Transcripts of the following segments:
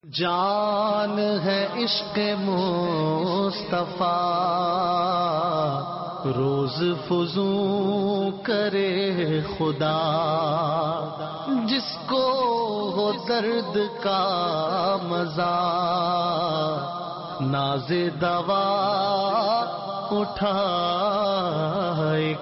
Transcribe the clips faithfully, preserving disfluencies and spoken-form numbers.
جان ہے عشق مصطفیٰ روز فزوں کرے خدا، جس کو ہو درد کا مزہ ناز دوا اٹھائے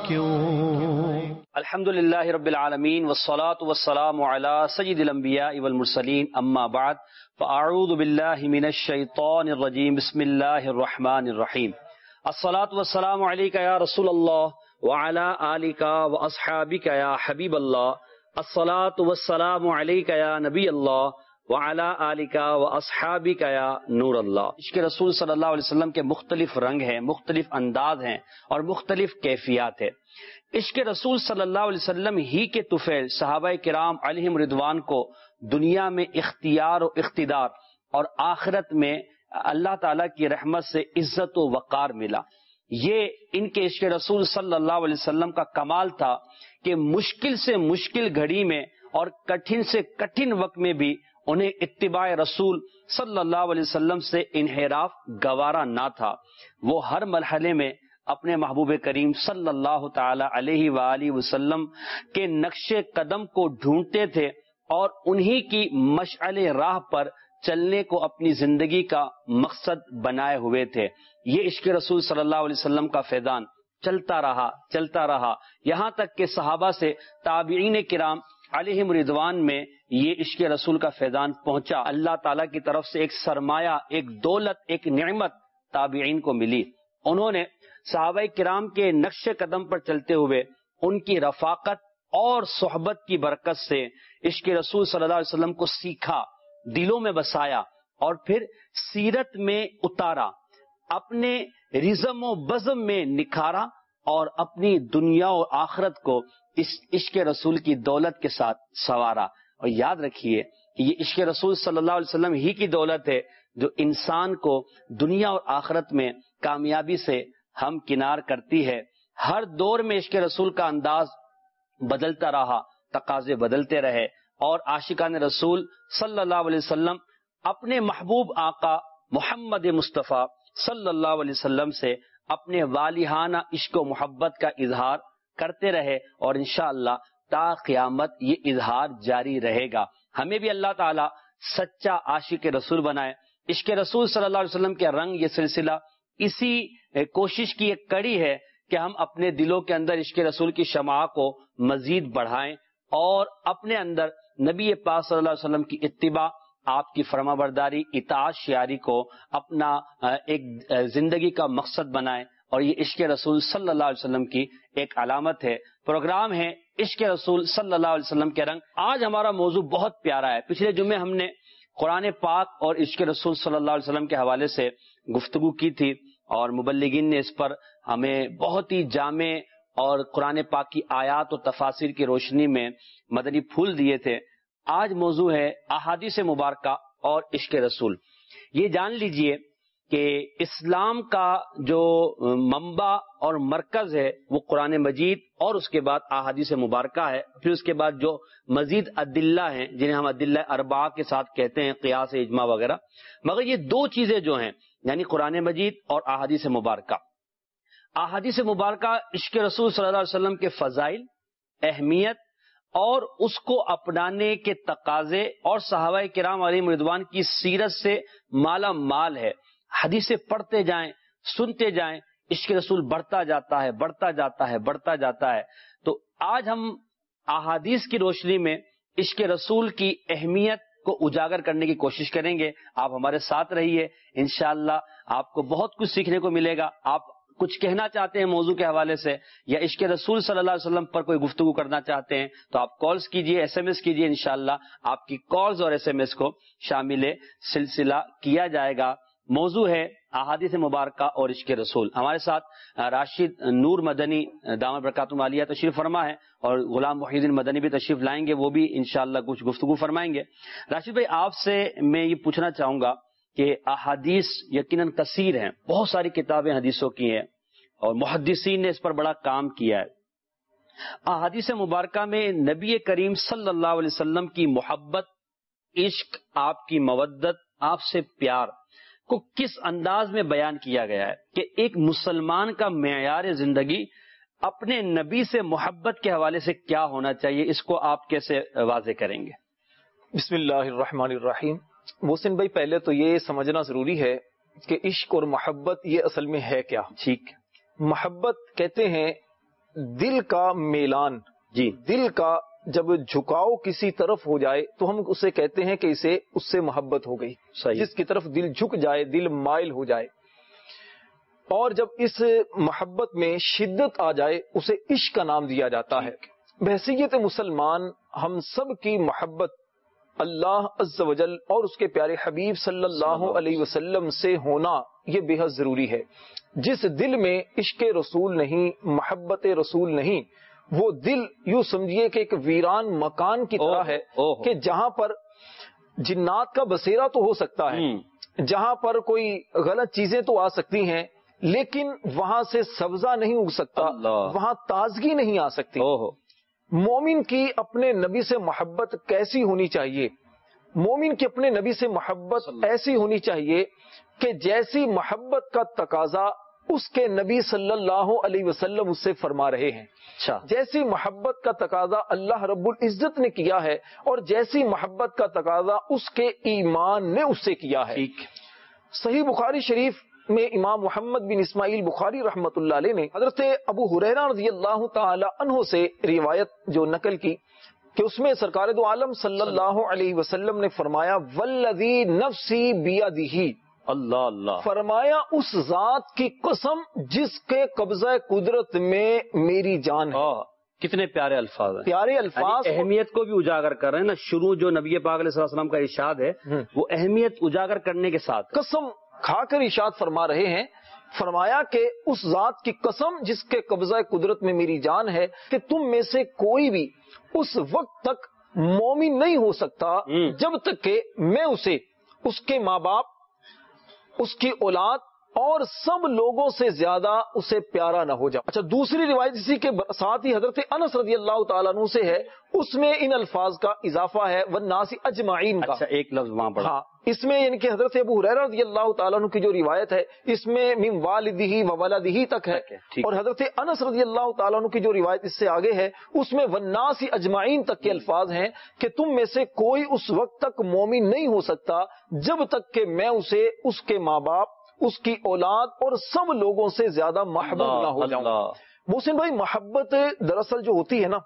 کیوں۔ الحمدللہ رب العالمین والصلاة والسلام علی سید الانبیاء والمرسلین، اما بعد فاعوذ باللہ من الشیطان الرجیم، بسم اللہ الرحمن الرحیم۔ الصلاة والسلام علیک یا رسول اللہ وعلی آلک واصحابک یا حبیب اللہ، الصلاة والسلام علیک یا نبی اللہ وعلی آلک واصحابک یا نور اللہ۔ عشق رسول صلی اللہ علیہ وسلم کے مختلف رنگ ہیں، مختلف انداز ہیں اور مختلف کیفیات ہیں۔ عشق رسول صلی اللہ علیہ وسلم ہی کے طفیل صحابہ کرام علیہم رضوان کو دنیا میں اختیار و اقتدار اور آخرت میں اللہ تعالیٰ کی رحمت سے عزت و وقار ملا۔ یہ ان کے عشق رسول صلی اللہ علیہ وسلم کا کمال تھا کہ مشکل سے مشکل گھڑی میں اور کٹھن سے کٹھن وقت میں بھی انہیں اتباع رسول صلی اللہ علیہ وسلم سے انحراف گوارا نہ تھا۔ وہ ہر مرحلے میں اپنے محبوب کریم صلی اللہ تعالی علیہ وآلہ وسلم کے نقش قدم کو ڈھونڈتے تھے اور انہی کی مشعل راہ پر چلنے کو اپنی زندگی کا مقصد بنائے ہوئے تھے۔ یہ عشق رسول صلی اللہ علیہ وسلم کا فیضان چلتا رہا چلتا رہا یہاں تک کہ صحابہ سے تابعین کرام علیہم رضوان میں یہ عشق رسول کا فیضان پہنچا۔ اللہ تعالیٰ کی طرف سے ایک سرمایہ، ایک دولت، ایک نعمت تابعین کو ملی۔ انہوں نے صحابہ کرام کے نقش قدم پر چلتے ہوئے ان کی رفاقت اور صحبت کی برکت سے عشق رسول صلی اللہ علیہ وسلم کو سیکھا، دلوں میں بسایا اور پھر سیرت میں اتارا، اپنے رزم و بزم میں نکھارا اور اپنی دنیا اور آخرت کو اس عشق رسول کی دولت کے ساتھ سنوارا۔ اور یاد رکھیے کہ یہ عشق رسول صلی اللہ علیہ وسلم ہی کی دولت ہے جو انسان کو دنیا اور آخرت میں کامیابی سے ہم کنار کرتی ہے۔ ہر دور میں عشق رسول کا انداز بدلتا رہا، تقاضے بدلتے رہے اور عاشقان رسول صلی اللہ علیہ وسلم اپنے محبوب آقا محمد مصطفیٰ صلی اللہ علیہ وسلم سے اپنے والہانہ عشق و محبت کا اظہار کرتے رہے اور انشاءاللہ تا قیامت یہ اظہار جاری رہے گا۔ ہمیں بھی اللہ تعالی سچا عاشق رسول بنائے۔ عشق رسول صلی اللہ علیہ وسلم کے رنگ، یہ سلسلہ اسی کوشش کی ایک کڑی ہے کہ ہم اپنے دلوں کے اندر عشق رسول کی شمع کو مزید بڑھائیں اور اپنے اندر نبی پاک صلی اللہ علیہ وسلم کی اتباع، آپ کی فرما برداری، اطاعت شیاری کو اپنا ایک زندگی کا مقصد بنائیں، اور یہ عشق رسول صلی اللہ علیہ وسلم کی ایک علامت ہے۔ پروگرام ہے عشق رسول صلی اللہ علیہ وسلم کے رنگ۔ آج ہمارا موضوع بہت پیارا ہے۔ پچھلے جمعے ہم نے قرآن پاک اور عشق رسول صلی اللہ علیہ وسلم کے حوالے سے گفتگو کی تھی اور مبلغین نے اس پر ہمیں بہت ہی جامع اور قرآن پاک کی آیات و تفاسیر کی روشنی میں مدنی پھول دیے تھے۔ آج موضوع ہے احادیث مبارکہ اور عشق رسول۔ یہ جان لیجئے کہ اسلام کا جو منبع اور مرکز ہے وہ قرآن مجید اور اس کے بعد احادیث مبارکہ ہے، پھر اس کے بعد جو مزید ادلہ ہیں جنہیں ہم ادلہ اربعہ کے ساتھ کہتے ہیں، قیاس، اجماع وغیرہ، مگر یہ دو چیزیں جو ہیں یعنی قرآن مجید اور احادیث مبارکہ۔ احادیث مبارکہ عشق رسول صلی اللہ علیہ وسلم کے فضائل، اہمیت اور اس کو اپنانے کے تقاضے اور صحابہ کرام علیہم رضوان کی سیرت سے مالا مال ہے۔ حدیثیں پڑھتے جائیں، سنتے جائیں، عشق رسول بڑھتا جاتا ہے بڑھتا جاتا ہے بڑھتا جاتا ہے۔ تو آج ہم احادیث کی روشنی میں عشق رسول کی اہمیت کو اجاگر کرنے کی کوشش کریں گے۔ آپ ہمارے ساتھ رہیے، انشاءاللہ آپ کو بہت کچھ سیکھنے کو ملے گا۔ آپ کچھ کہنا چاہتے ہیں موضوع کے حوالے سے یا عشق رسول صلی اللہ علیہ وسلم پر کوئی گفتگو کرنا چاہتے ہیں تو آپ کالز کیجئے، ایس ایم ایس کیجئے، انشاءاللہ آپ کی کالز اور ایس ایم ایس کو شامل سلسلہ کیا جائے گا۔ موضوع ہے احادیث مبارکہ اور عشق رسول۔ ہمارے ساتھ راشد نور مدنی دامت برکاتہم عالیہ تشریف فرما ہے اور غلام محی الدین مدنی بھی تشریف لائیں گے، وہ بھی انشاءاللہ کچھ گفتگو فرمائیں گے۔ راشد بھائی، آپ سے میں یہ پوچھنا چاہوں گا کہ احادیث یقیناً کثیر ہیں، بہت ساری کتابیں حدیثوں کی ہیں اور محدثین نے اس پر بڑا کام کیا ہے۔ احادیث مبارکہ میں نبی کریم صلی اللہ علیہ وسلم کی محبت، عشق، آپ کی مودت، آپ سے پیار کو کس انداز میں بیان کیا گیا ہے کہ ایک مسلمان کا معیار زندگی اپنے نبی سے محبت کے حوالے سے کیا ہونا چاہیے، اس کو آپ کیسے واضح کریں گے؟ بسم اللہ الرحمن الرحیم۔ محسن بھائی، پہلے تو یہ سمجھنا ضروری ہے کہ عشق اور محبت یہ اصل میں ہے کیا۔ ٹھیک، محبت کہتے ہیں دل کا میلان، جی، دل کا جب جھکاؤ کسی طرف ہو جائے تو ہم اسے کہتے ہیں کہ اسے اس سے محبت ہو گئی، صحیح، جس کی طرف دل جھک جائے، دل مائل ہو جائے، اور جب اس محبت میں شدت آ جائے اسے عشق کا نام دیا جاتا ہے۔ بحیثیت مسلمان ہم سب کی محبت اللہ عز و جل اور اس کے پیارے حبیب صلی اللہ علیہ وسلم سے ہونا یہ بے حد ضروری ہے۔ جس دل میں عشق رسول نہیں، محبت رسول نہیں، وہ دل یوں سمجھیے کہ ایک ویران مکان کی طرح ہے کہ جہاں پر جنات کا بسیرا تو ہو سکتا ہے، جہاں پر کوئی غلط چیزیں تو آ سکتی ہیں، لیکن وہاں سے سبزہ نہیں اگ سکتا، وہاں تازگی نہیں آ سکتی۔ مومن کی اپنے نبی سے محبت کیسی ہونی چاہیے؟ مومن کی اپنے نبی سے محبت ایسی ہونی چاہیے کہ جیسی محبت کا تقاضا اس کے نبی صلی اللہ علیہ وسلم اس سے فرما رہے ہیں، جیسی محبت کا تقاضا اللہ رب العزت نے کیا ہے اور جیسی محبت کا تقاضا اس کے ایمان نے اس سے کیا ہے۔ صحیح بخاری شریف میں امام محمد بن اسماعیل بخاری رحمت اللہ علیہ نے حضرت ابو ہریرہ رضی اللہ تعالی عنہ سے روایت جو نقل کی کہ اس میں سرکار دو عالم صلی اللہ علیہ وسلم نے فرمایا والذی نفسی بیدہ، اللہ اللہ، فرمایا اس ذات کی قسم جس کے قبضہ قدرت میں میری جان ہے۔ کتنے پیارے الفاظ ہیں، پیارے الفاظ، اہمیت کو بھی اجاگر کر رہے ہیں نا۔ شروع جو نبی پاک علیہ السلام کا ارشاد ہے وہ اہمیت اجاگر کرنے کے ساتھ قسم کھا کر ارشاد فرما رہے ہیں، فرمایا کہ اس ذات کی قسم جس کے قبضہ قدرت میں میری جان ہے کہ تم میں سے کوئی بھی اس وقت تک مومن نہیں ہو سکتا جب تک کہ میں اسے، اس کے ماں باپ، اس کی اولاد اور سب لوگوں سے زیادہ اسے پیارا نہ ہو جاؤ۔ اچھا، دوسری روایت اسی کے ساتھ ہی حضرت انس رضی اللہ تعالیٰ عنہ سے ہے، اس میں ان الفاظ کا اضافہ ہے والناس اجمعین کا۔ اچھا، ایک لفظ وہاں پڑھا، ہاں، اس میں یعنی کہ حضرت ابو ہریرہ رضی اللہ تعالیٰ عنہ کی جو روایت ہے اس میں من والدہ و ولدہ تک ہے، اور حضرت انس رضی اللہ تعالیٰ عنہ کی جو روایت اس سے آگے ہے اس میں والناس اجمعین تک کے الفاظ ہیں کہ تم میں سے کوئی اس وقت تک مومن نہیں ہو سکتا جب تک کہ میں اسے، اس کے ماں باپ، اس کی اولاد اور سب لوگوں سے زیادہ محبوب نہ ہو جاؤں۔ محسن بھائی، محبت دراصل جو ہوتی ہے نا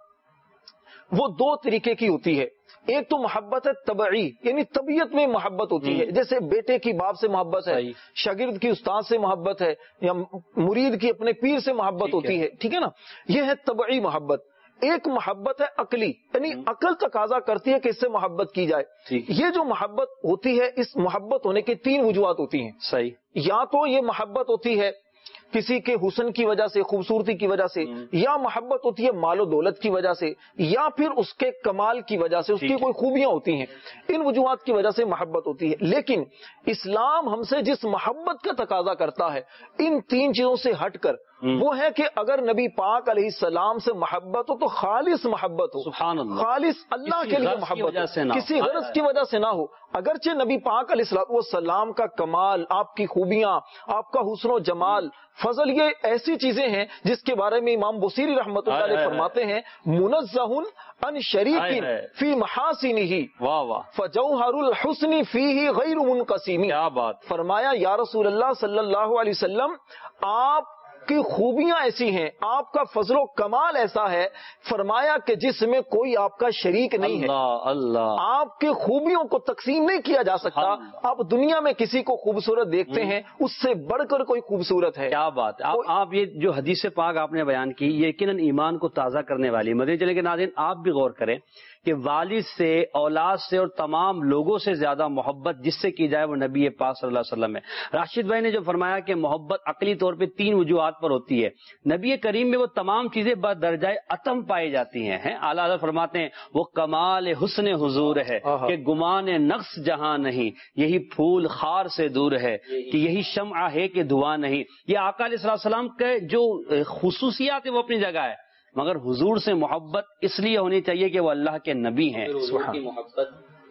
وہ دو طریقے کی ہوتی ہے۔ ایک تو محبت ہے طبعی، یعنی طبیعت میں محبت ہوتی ہے، جیسے بیٹے کی باپ سے محبت ہے، شاگرد کی استاد سے محبت ہے، یا مرید کی اپنے پیر سے محبت ہوتی ہے، ٹھیک ہے نا، یہ ہے طبعی محبت۔ ایک محبت ہے عقلی، یعنی عقل تقاضا کرتی ہے کہ اس سے محبت کی جائے۔ یہ جو محبت ہوتی ہے، اس محبت ہونے کے تین وجوہات ہوتی ہیں۔ صحیح، یا تو یہ محبت ہوتی ہے کسی کے حسن کی وجہ سے، خوبصورتی کی وجہ سے، یا محبت ہوتی ہے مال و دولت کی وجہ سے، یا پھر اس کے کمال کی وجہ سے، اس کی کوئی خوبیاں ہوتی ہیں، ان وجوہات کی وجہ سے محبت ہوتی ہے۔ لیکن اسلام ہم سے جس محبت کا تقاضا کرتا ہے ان تین چیزوں سے ہٹ کر، وہ ہے کہ اگر نبی پاک علیہ السلام سے محبت ہو تو خالص محبت ہو، سبحان اللہ، خالص اللہ کے لیے محبت ہو، کسی غرض کی وجہ سے نہ ہو۔ اگرچہ نبی پاک علیہ السلام کا کمال، آپ کی خوبیاں، آپ کا حسن و جمال، فضل، یہ ایسی چیزیں ہیں جس کے بارے میں امام بصیری رحمۃ اللہ علیہ فرماتے ہیں منزہ عن شریک فی محاسنہ واہ واہ، فجوہر الحسن فیہ غیر منقسم۔ کیا بات، فرمایا یا رسول اللہ صلی اللہ علیہ وسلم، آپ کی خوبیاں ایسی ہیں، آپ کا فضل و کمال ایسا ہے، فرمایا کہ جس میں کوئی آپ کا شریک نہیں ہے۔ اللہ اللہ، آپ کی خوبیوں کو تقسیم نہیں کیا جا سکتا۔ آپ دنیا میں کسی کو خوبصورت دیکھتے ہیں، اس سے بڑھ کر کوئی خوبصورت ہے۔ کیا بات ہے، آپ, آپ یہ جو حدیث پاک آپ نے بیان کی یہ یقیناً ایمان کو تازہ کرنے والی۔ مدنی چلے کے ناظرین، آپ بھی غور کریں کہ والد سے، اولاد سے اور تمام لوگوں سے زیادہ محبت جس سے کی جائے وہ نبی پاک صلی اللہ علیہ وسلم ہے۔ راشد بھائی نے جو فرمایا کہ محبت عقلی طور پہ تین وجوہات پر ہوتی ہے، نبی کریم میں وہ تمام چیزیں بدرجہ اتم پائی جاتی ہیں۔ اعلیٰ حضرت فرماتے ہیں وہ کمال حسن حضور ہے کہ گمان نقص جہاں نہیں، یہی پھول خار سے دور ہے کہ یہی شمع ہے کہ دھواں نہیں۔ یہ آقا علیہ السلام کے جو خصوصیات ہیں وہ اپنی جگہ ہے، مگر حضور سے محبت اس لیے ہونی چاہیے کہ وہ اللہ کے نبی ہیں۔ حضور کی محبت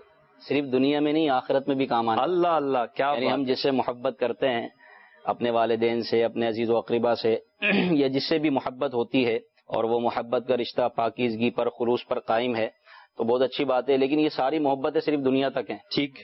صرف دنیا میں نہیں آخرت میں بھی کام آنا. اللہ اللہ کیا یعنی بات. ہم جس سے محبت کرتے ہیں اپنے والدین سے, اپنے عزیز و اقربا سے, یا جس سے بھی محبت ہوتی ہے اور وہ محبت کا رشتہ پاکیزگی پر خلوص پر قائم ہے تو بہت اچھی بات ہے. لیکن یہ ساری محبتیں صرف دنیا تک ہیں. ٹھیک.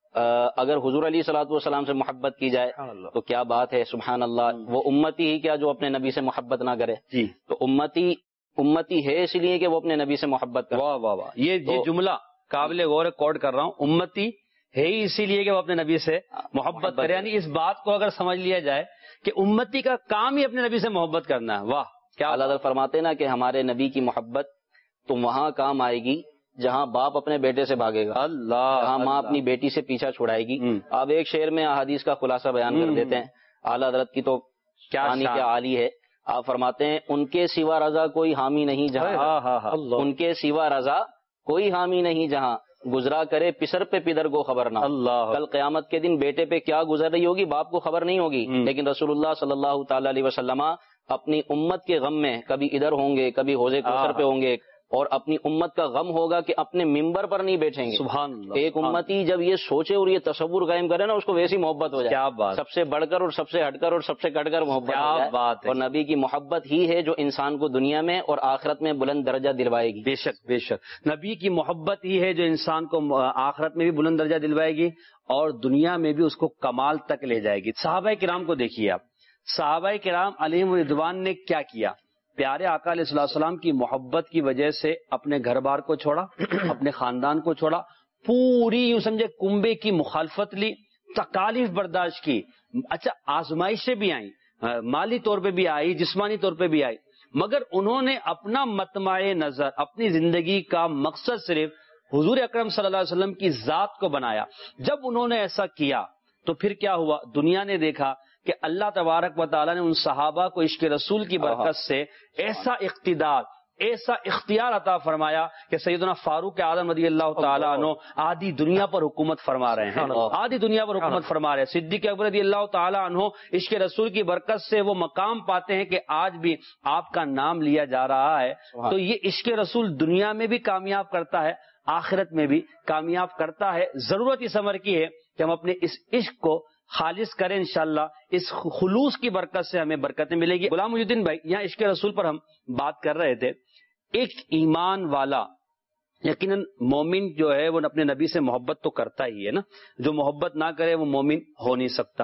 اگر حضور علیہ الصلوۃ والسلام سے محبت کی جائے تو کیا بات ہے, سبحان اللہ. وہ امتی ہی کیا جو اپنے نبی سے محبت نہ کرے. جی. تو امتی امتی ہے اس لیے کہ وہ اپنے نبی سے محبت کرے. واہ واہ واہ, یہ یہ جملہ قابل غور کوٹ کر رہا ہوں. امتی ہے ہی اسی لیے کہ وہ اپنے نبی سے محبت کرے. یعنی اس بات کو اگر سمجھ لیا جائے کہ امتی کا کام ہی اپنے نبی سے محبت کرنا ہے. واہ کیا. اللہ تعالیٰ فرماتے ہیں نا کہ ہمارے نبی کی محبت تو وہاں کام آئے گی جہاں باپ اپنے بیٹے سے بھاگے گا, اللہ, جہاں ماں اللہ. اپنی بیٹی سے پیچھا چھڑائے گی. ہم. آپ ایک شعر میں احادیث کا خلاصہ بیان کر دیتے ہیں. اعلیٰ حضرت کی تو کیا کہانی شان. کیا عالی ہے. آپ فرماتے ہیں ان کے سوا رضا کوئی حامی نہیں جہاں, ہاں ہاں ہاں. ان کے سوا رضا کوئی حامی نہیں جہاں, گزرا کرے پسر پہ پدر کو خبر نہ. اللہ. کل قیامت کے دن بیٹے پہ کیا گزر رہی ہوگی باپ کو خبر نہیں ہوگی. ہم. لیکن رسول اللہ صلی اللہ تعالی علیہ وسلم اپنی امت کے غم میں کبھی ادھر ہوں گے, کبھی حوضے کوثر پہ ہوں گے, اور اپنی امت کا غم ہوگا کہ اپنے ممبر پر نہیں بیٹھیں گے. سبحان اللہ. ایک امتی جب یہ سوچے اور یہ تصور قائم کرے نا, اس کو ویسی محبت ہو جائے. کیا بات. سب سے بڑھ کر اور سب سے ہٹ کر اور سب سے کٹ کر محبت ہو جائے. بات ہے. اور نبی کی محبت ہی ہے جو انسان کو دنیا میں اور آخرت میں بلند درجہ دلوائے گی. بے شک بے شک, نبی کی محبت ہی ہے جو انسان کو آخرت میں بھی بلند درجہ دلوائے گی اور دنیا میں بھی اس کو کمال تک لے جائے گی. صحابہ کرام کو دیکھیے آپ, صحابہ کرام علیہم رضوان نے کیا کیا. پیارے آقا علیہ الصلوۃ والسلام کی محبت کی وجہ سے اپنے گھر بار کو چھوڑا, اپنے خاندان کو چھوڑا, پوری یوں سمجھے کنبے کی مخالفت لی, تکالیف برداشت کی. اچھا آزمائشیں بھی آئیں, مالی طور پہ بھی آئی, جسمانی طور پہ بھی آئی, مگر انہوں نے اپنا مطمع نظر, اپنی زندگی کا مقصد صرف حضور اکرم صلی اللہ علیہ وسلم کی ذات کو بنایا. جب انہوں نے ایسا کیا تو پھر کیا ہوا, دنیا نے دیکھا کہ اللہ تبارک و تعالیٰ نے ان صحابہ کو عشق رسول کی برکت سے ایسا اقتدار, ایسا اختیار عطا فرمایا کہ سیدنا فاروق اعظم رضی اللہ تعالیٰ عنہ آدھی دنیا پر حکومت فرما رہے ہیں, آدھی دنیا پر حکومت فرما رہے ہیں. صدیق اکبر رضی اللہ تعالیٰ عنہ عشق رسول کی برکت سے وہ مقام پاتے ہیں کہ آج بھی آپ کا نام لیا جا رہا ہے. تو یہ عشق رسول دنیا میں بھی کامیاب کرتا ہے, آخرت میں بھی کامیاب کرتا ہے. ضرورت اس امر کی ہے کہ ہم اپنے اس عشق کو خالص کریں. انشاءاللہ اس خلوص کی برکت سے ہمیں برکتیں ملے گی. غلام محی الدین بھائی, یہاں عشق رسول پر ہم بات کر رہے تھے. ایک ایمان والا یقیناً مومن جو ہے وہ اپنے نبی سے محبت تو کرتا ہی ہے نا, جو محبت نہ کرے وہ مومن ہو نہیں سکتا.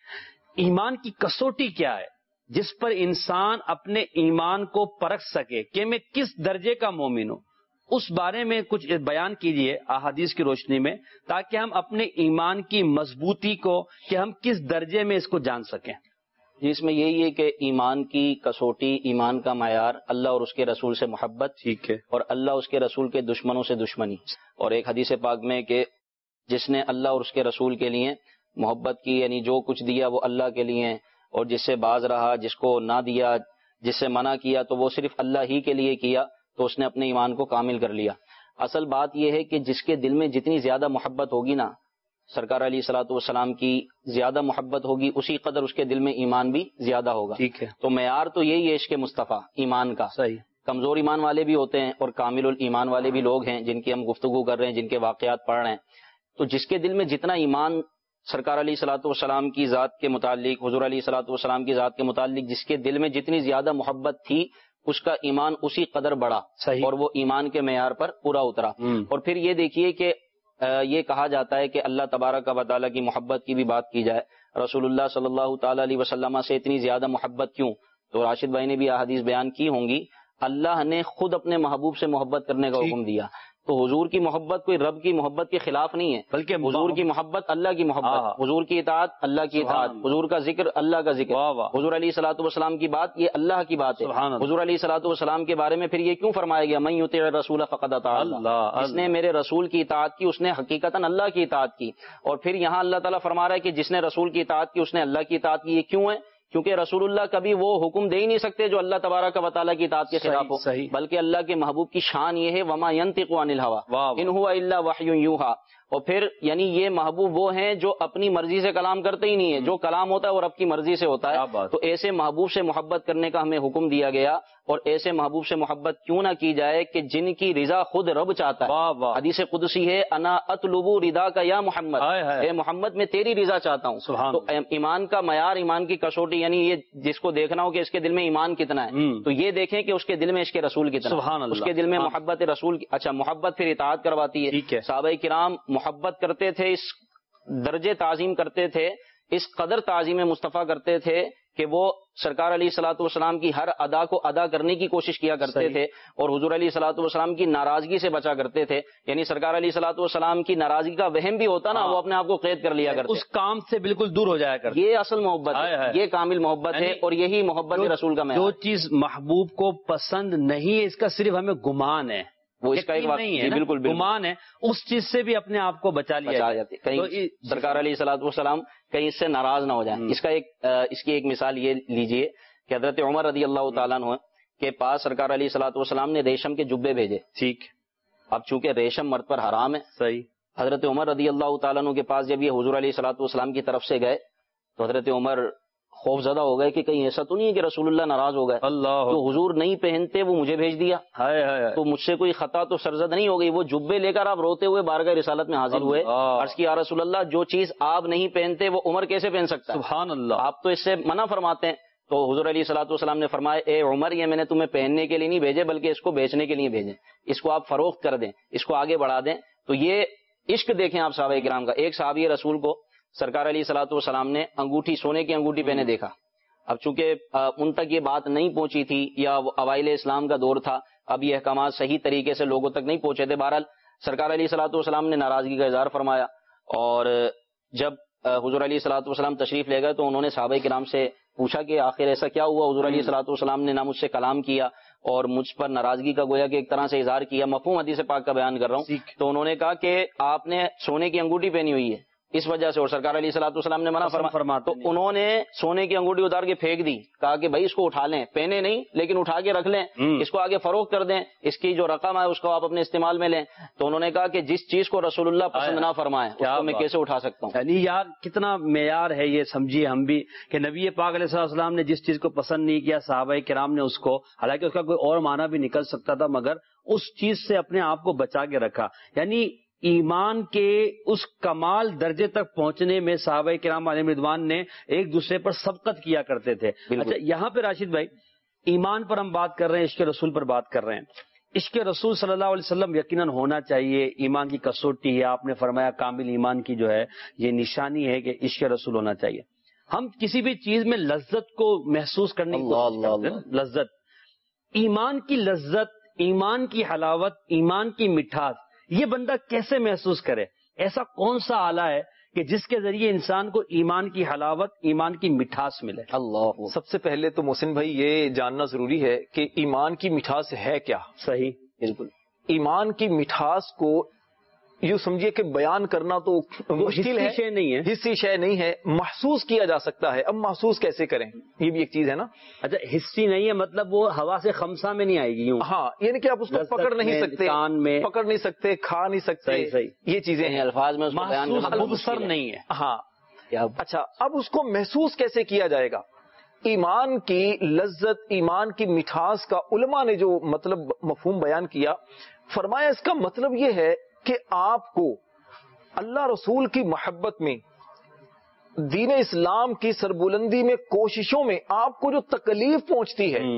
ایمان کی کسوٹی کیا ہے جس پر انسان اپنے ایمان کو پرکھ سکے کہ میں کس درجے کا مومن ہوں, اس بارے میں کچھ بیان کیجئے احادیث کی روشنی میں, تاکہ ہم اپنے ایمان کی مضبوطی کو, کہ ہم کس درجے میں اس کو جان سکیں. جس میں یہی ہے کہ ایمان کی کسوٹی, ایمان کا معیار اللہ اور اس کے رسول سے محبت, ٹھیک ہے, اور اللہ اس کے رسول کے دشمنوں سے دشمنی. اور ایک حدیث پاک میں کہ جس نے اللہ اور اس کے رسول کے لیے محبت کی, یعنی جو کچھ دیا وہ اللہ کے لیے, اور جس سے باز رہا, جس کو نہ دیا, جس سے منع کیا تو وہ صرف اللہ ہی کے لیے کیا, تو اس نے اپنے ایمان کو کامل کر لیا. اصل بات یہ ہے کہ جس کے دل میں جتنی زیادہ محبت ہوگی نا, سرکار علیہ الصلوۃ والسلام کی زیادہ محبت ہوگی, اسی قدر اس کے دل میں ایمان بھی زیادہ ہوگا. ٹھیک ہے. تو معیار تو یہی ہے عشق مصطفیٰ ایمان کا. صحیح. کمزور ایمان والے بھی ہوتے ہیں اور کامل الایمان والے بھی لوگ ہیں جن کی ہم گفتگو کر رہے ہیں, جن کے واقعات پڑھ رہے ہیں. تو جس کے دل میں جتنا ایمان سرکار علیہ الصلوۃ والسلام کی ذات کے متعلق, حضور علیہ الصلوۃ والسلام کی ذات کے متعلق جس کے دل میں جتنی زیادہ محبت تھی, اس کا ایمان اسی قدر بڑھا. صحیح. اور وہ ایمان کے معیار پر پورا اترا. اور پھر یہ دیکھیے کہ یہ کہا جاتا ہے کہ اللہ تبارک و تعالیٰ کی محبت کی بھی بات کی جائے, رسول اللہ صلی اللہ تعالی علیہ وسلم سے اتنی زیادہ محبت کیوں؟ تو راشد بھائی نے بھی احادیث بیان کی ہوں گی. اللہ نے خود اپنے محبوب سے محبت کرنے کا حکم دیا. تو حضور کی محبت کوئی رب کی محبت کے خلاف نہیں ہے, بلکہ حضور کی محبت اللہ کی محبت, حضور کی اطاعت اللہ کی اطاعت, حضور کا ذکر اللہ کا ذکر, حضور علیہ الصلوۃ والسلام کی بات یہ اللہ کی بات ہے. حضور علیہ الصلوۃ والسلام کے بارے میں پھر یہ کیوں فرمایا گیا, من یطیع الرسول فقد اطاع اللہ, جس نے میرے رسول کی اطاعت کی اس نے حقیقتاً اللہ کی اطاعت کی. اور پھر یہاں اللہ تعالیٰ فرما رہا ہے کہ جس نے رسول کی اطاعت کی اس نے اللہ کی اطاعت کی. یہ کیوں ہے؟ کیونکہ رسول اللہ کبھی وہ حکم دے ہی نہیں سکتے جو اللہ تبارک و تعالیٰ کی اطاعت کے خلاف ہو, بلکہ اللہ کے محبوب کی شان یہ ہے وما ينطق عن الهوى ان هو الا وحی یوحى. اور پھر یعنی یہ محبوب وہ ہیں جو اپنی مرضی سے کلام کرتے ہی نہیں ہے، جو کلام ہوتا ہے وہ رب کی مرضی سے ہوتا ہے. تو ایسے محبوب سے محبت کرنے کا ہمیں حکم دیا گیا، اور ایسے محبوب سے محبت کیوں نہ کی جائے کہ جن کی رضا خود رب چاہتا ہے. حدیث قدسی ہے، انا اطلب رضا کا یا محمد، اے محمد میں تیری رضا چاہتا ہوں. تو ایمان کا معیار، ایمان کی کسوٹی، یعنی یہ جس کو دیکھنا ہو کہ اس کے دل میں ایمان کتنا ہے، تو یہ دیکھیں کہ اس کے دل میں عشق رسول کتنا ہے، اس کے دل میں محبت رسول. اچھا، محبت پھر اطاعت کرواتی ہے. صحابہ کرام محبت کرتے تھے، اس درجے تعظیم کرتے تھے، اس قدر تعظیم مصطفیٰ کرتے تھے کہ وہ سرکار علیہ الصلوۃ والسلام کی ہر ادا کو ادا کرنے کی کوشش کیا کرتے تھے، اور حضور علیہ الصلوۃ والسلام کی ناراضگی سے بچا کرتے تھے. یعنی سرکار علیہ الصلوۃ والسلام کی ناراضگی کا وہم بھی ہوتا نا، وہ اپنے آپ کو قید کر لیا کرتے، اس کام سے بالکل دور ہو جایا کرتے. یہ اصل محبت ہے، یہ کامل محبت ہے، اور یہی محبت رسول کا معیار. جو چیز محبوب کو پسند نہیں ہے، اس کا صرف ہمیں گمان ہے، وہ اس کا ایک نہیں ہے، بالکل گمان ہے، اس چیز سے بھی اپنے آپ کو بچا لیا جاتا ہے. کہیں سرکار علیہ الصلوۃ والسلام کہیں اس سے ناراض نہ ہو جائیں. اس کا ایک اس کی ایک مثال یہ لیجئے کہ حضرت عمر رضی اللہ تعالیٰ عنہ کے پاس سرکار علیہ الصلوۃ والسلام نے ریشم کے جبے بھیجے. ٹھیک، اب چونکہ ریشم مرد پر حرام ہے، صحیح. حضرت عمر رضی اللہ تعالیٰ عنہ کے پاس جب یہ حضور علیہ الصلوۃ والسلام کی طرف سے گئے تو حضرت عمر خوف زدہ ہو گئے کہ کہیں ایسا تو نہیں ہے کہ رسول اللہ ناراض ہو گئے، اللہ تو حضور نہیں پہنتے وہ مجھے بھیج دیا، تو مجھ سے کوئی خطا تو سرزد نہیں ہو گئی. وہ جبے لے کر آپ روتے ہوئے بارگاہ رسالت میں حاضر ہوئے، عرض کی یا رسول اللہ جو چیز آپ نہیں پہنتے وہ عمر کیسے پہن سکتا ہے؟ سبحان اللہ، آپ تو اس سے منع فرماتے ہیں. تو حضور علیہ الصلوۃ والسلام نے فرمایا، اے عمر یہ میں نے تمہیں پہننے کے لیے نہیں بھیجے بلکہ اس کو بیچنے کے لیے بھیجے، اس کو آپ فروخت کر دیں، اس کو آگے بڑھا دیں. تو یہ عشق دیکھیں آپ صحابہ کرام کا. ایک صحابی رسول کو سرکار علیہ الصلوۃ والسلام نے انگوٹھی، سونے کی انگوٹھی پہنے دیکھا. اب چونکہ ان تک یہ بات نہیں پہنچی تھی یا اوائل اسلام کا دور تھا، اب یہ احکامات صحیح طریقے سے لوگوں تک نہیں پہنچے تھے. بہرحال سرکار علیہ الصلوۃ والسلام نے ناراضگی کا اظہار فرمایا، اور جب حضور علیہ الصلوۃ والسلام تشریف لے گئے تو انہوں نے صحابہ کرام سے پوچھا کہ آخر ایسا کیا ہوا؟ حضور علیہ الصلوۃ والسلام نے نہ مجھ سے کلام کیا اور مجھ پر ناراضگی کا گویا کہ ایک طرح سے اظہار کیا. مفہوم حدیث پاک کا بیان کر رہا ہوں. تو انہوں نے کہا کہ آپ نے سونے کی انگوٹھی پہنی ہوئی ہے اس وجہ سے، اور سرکار علیہ الصلوۃ والسلام نے منع فرمایا. تو انہوں نے سونے کی انگوٹھی اتار کے پھینک دی، کہا کہ بھائی اس کو اٹھا لیں، پہنے نہیں لیکن اٹھا کے رکھ لیں، اس کو آگے فروخت کر دیں، اس کی جو رقم ہے اس کو آپ اپنے استعمال میں لیں. تو انہوں نے کہا کہ جس چیز کو رسول اللہ پسند نہ فرمائے اس کو میں کیسے اٹھا سکتا ہوں؟ یعنی یار کتنا معیار ہے یہ، سمجھیے ہم بھی کہ نبی پاک علیہ الصلوۃ والسلام نے جس چیز کو پسند نہیں کیا، صحابہ کرام نے اس کو، حالانکہ اس کا کوئی اور معنی بھی نکل سکتا تھا، مگر اس چیز سے اپنے آپ کو بچا کے رکھا. یعنی ایمان کے اس کمال درجے تک پہنچنے میں صحابہ کرام علیہم رضوان نے ایک دوسرے پر سبقت کیا کرتے تھے. اچھا یہاں پہ راشد بھائی ایمان پر ہم بات کر رہے ہیں، عشق رسول پر بات کر رہے ہیں. عشق رسول صلی اللہ علیہ وسلم یقیناً ہونا چاہیے، ایمان کی کسوٹی ہے. آپ نے فرمایا کامل ایمان کی جو ہے یہ نشانی ہے کہ عشق رسول ہونا چاہیے. ہم کسی بھی چیز میں لذت کو محسوس کرنے کی کوشش کرتے ہیں، لذت، ایمان کی لذت، ایمان کی حلاوت، ایمان کی مٹھاس، یہ بندہ کیسے محسوس کرے؟ ایسا کون سا آلہ ہے کہ جس کے ذریعے انسان کو ایمان کی حلاوت، ایمان کی مٹھاس ملے؟ اللہ، سب سے پہلے تو محسن بھائی یہ جاننا ضروری ہے کہ ایمان کی مٹھاس ہے کیا. صحیح، بالکل. ایمان کی مٹھاس کو یوں سمجھیے کہ بیان کرنا تو مشکل ہے، شے نہیں ہے، حصی شے نہیں ہے، محسوس کیا جا سکتا ہے. اب محسوس کیسے کریں، یہ بھی ایک چیز ہے نا. اچھا حصی نہیں ہے مطلب وہ ہوا سے خمسہ میں نہیں آئے گی یوں. ہاں، یعنی کہ آپ اس کو پکڑ نہیں سکتے، کان میں پکڑ نہیں سکتے، کھا نہیں سکتے. صحیح صحیح، یہ چیزیں ہیں، الفاظ میں اس کو بیان کرنا مبصر نہیں ہے. ہاں. اچھا اب اس کو محسوس کیسے کیا جائے گا؟ ایمان کی لذت، ایمان کی مٹھاس کا علماء نے جو مطلب مفہوم بیان کیا، فرمایا اس کا مطلب یہ ہے کہ آپ کو اللہ رسول کی محبت میں، دین اسلام کی سربلندی میں، کوششوں میں آپ کو جو تکلیف پہنچتی ہے،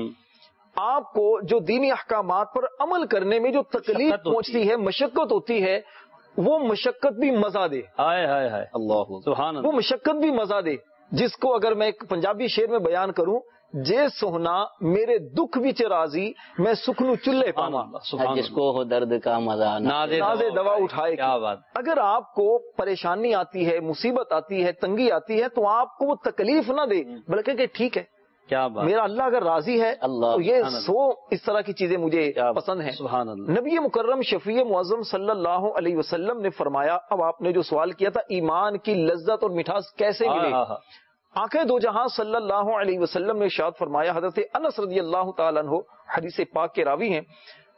آپ کو جو دینی احکامات پر عمل کرنے میں جو تکلیف پہنچتی ہے، مشقت ہوتی ہے، وہ مشقت بھی مزہ دے. ہائے ہائے ہائے اللہ سبحان اللہ، وہ مشقت بھی مزہ دے، جس کو اگر میں ایک پنجابی شعر میں بیان کروں، جے سوہنا میرے دکھ وچ راضی میں سکھنو چلے پاواں، جس کو ہو درد کا مزہ نازے دوا اٹھائے. کیا بات. اگر آپ کو پریشانی آتی ہے، مصیبت آتی ہے، تنگی آتی ہے، تو آپ کو وہ تکلیف نہ دے بلکہ کہ ٹھیک ہے، کیا بات، میرا اللہ اگر راضی ہے اللہ، تو یہ سو اس طرح کی چیزیں مجھے پسند ہیں. سبحان اللہ. نبی مکرم شفیع معظم صلی اللہ علیہ وسلم نے فرمایا، اب آپ نے جو سوال کیا تھا ایمان کی لذت اور مٹھاس کیسے ملے، آقا دو جہاں صلی اللہ علیہ وسلم نے ارشاد فرمایا، حضرت انس رضی اللہ تعالیٰ عنہ حدیث پاک کے راوی ہیں،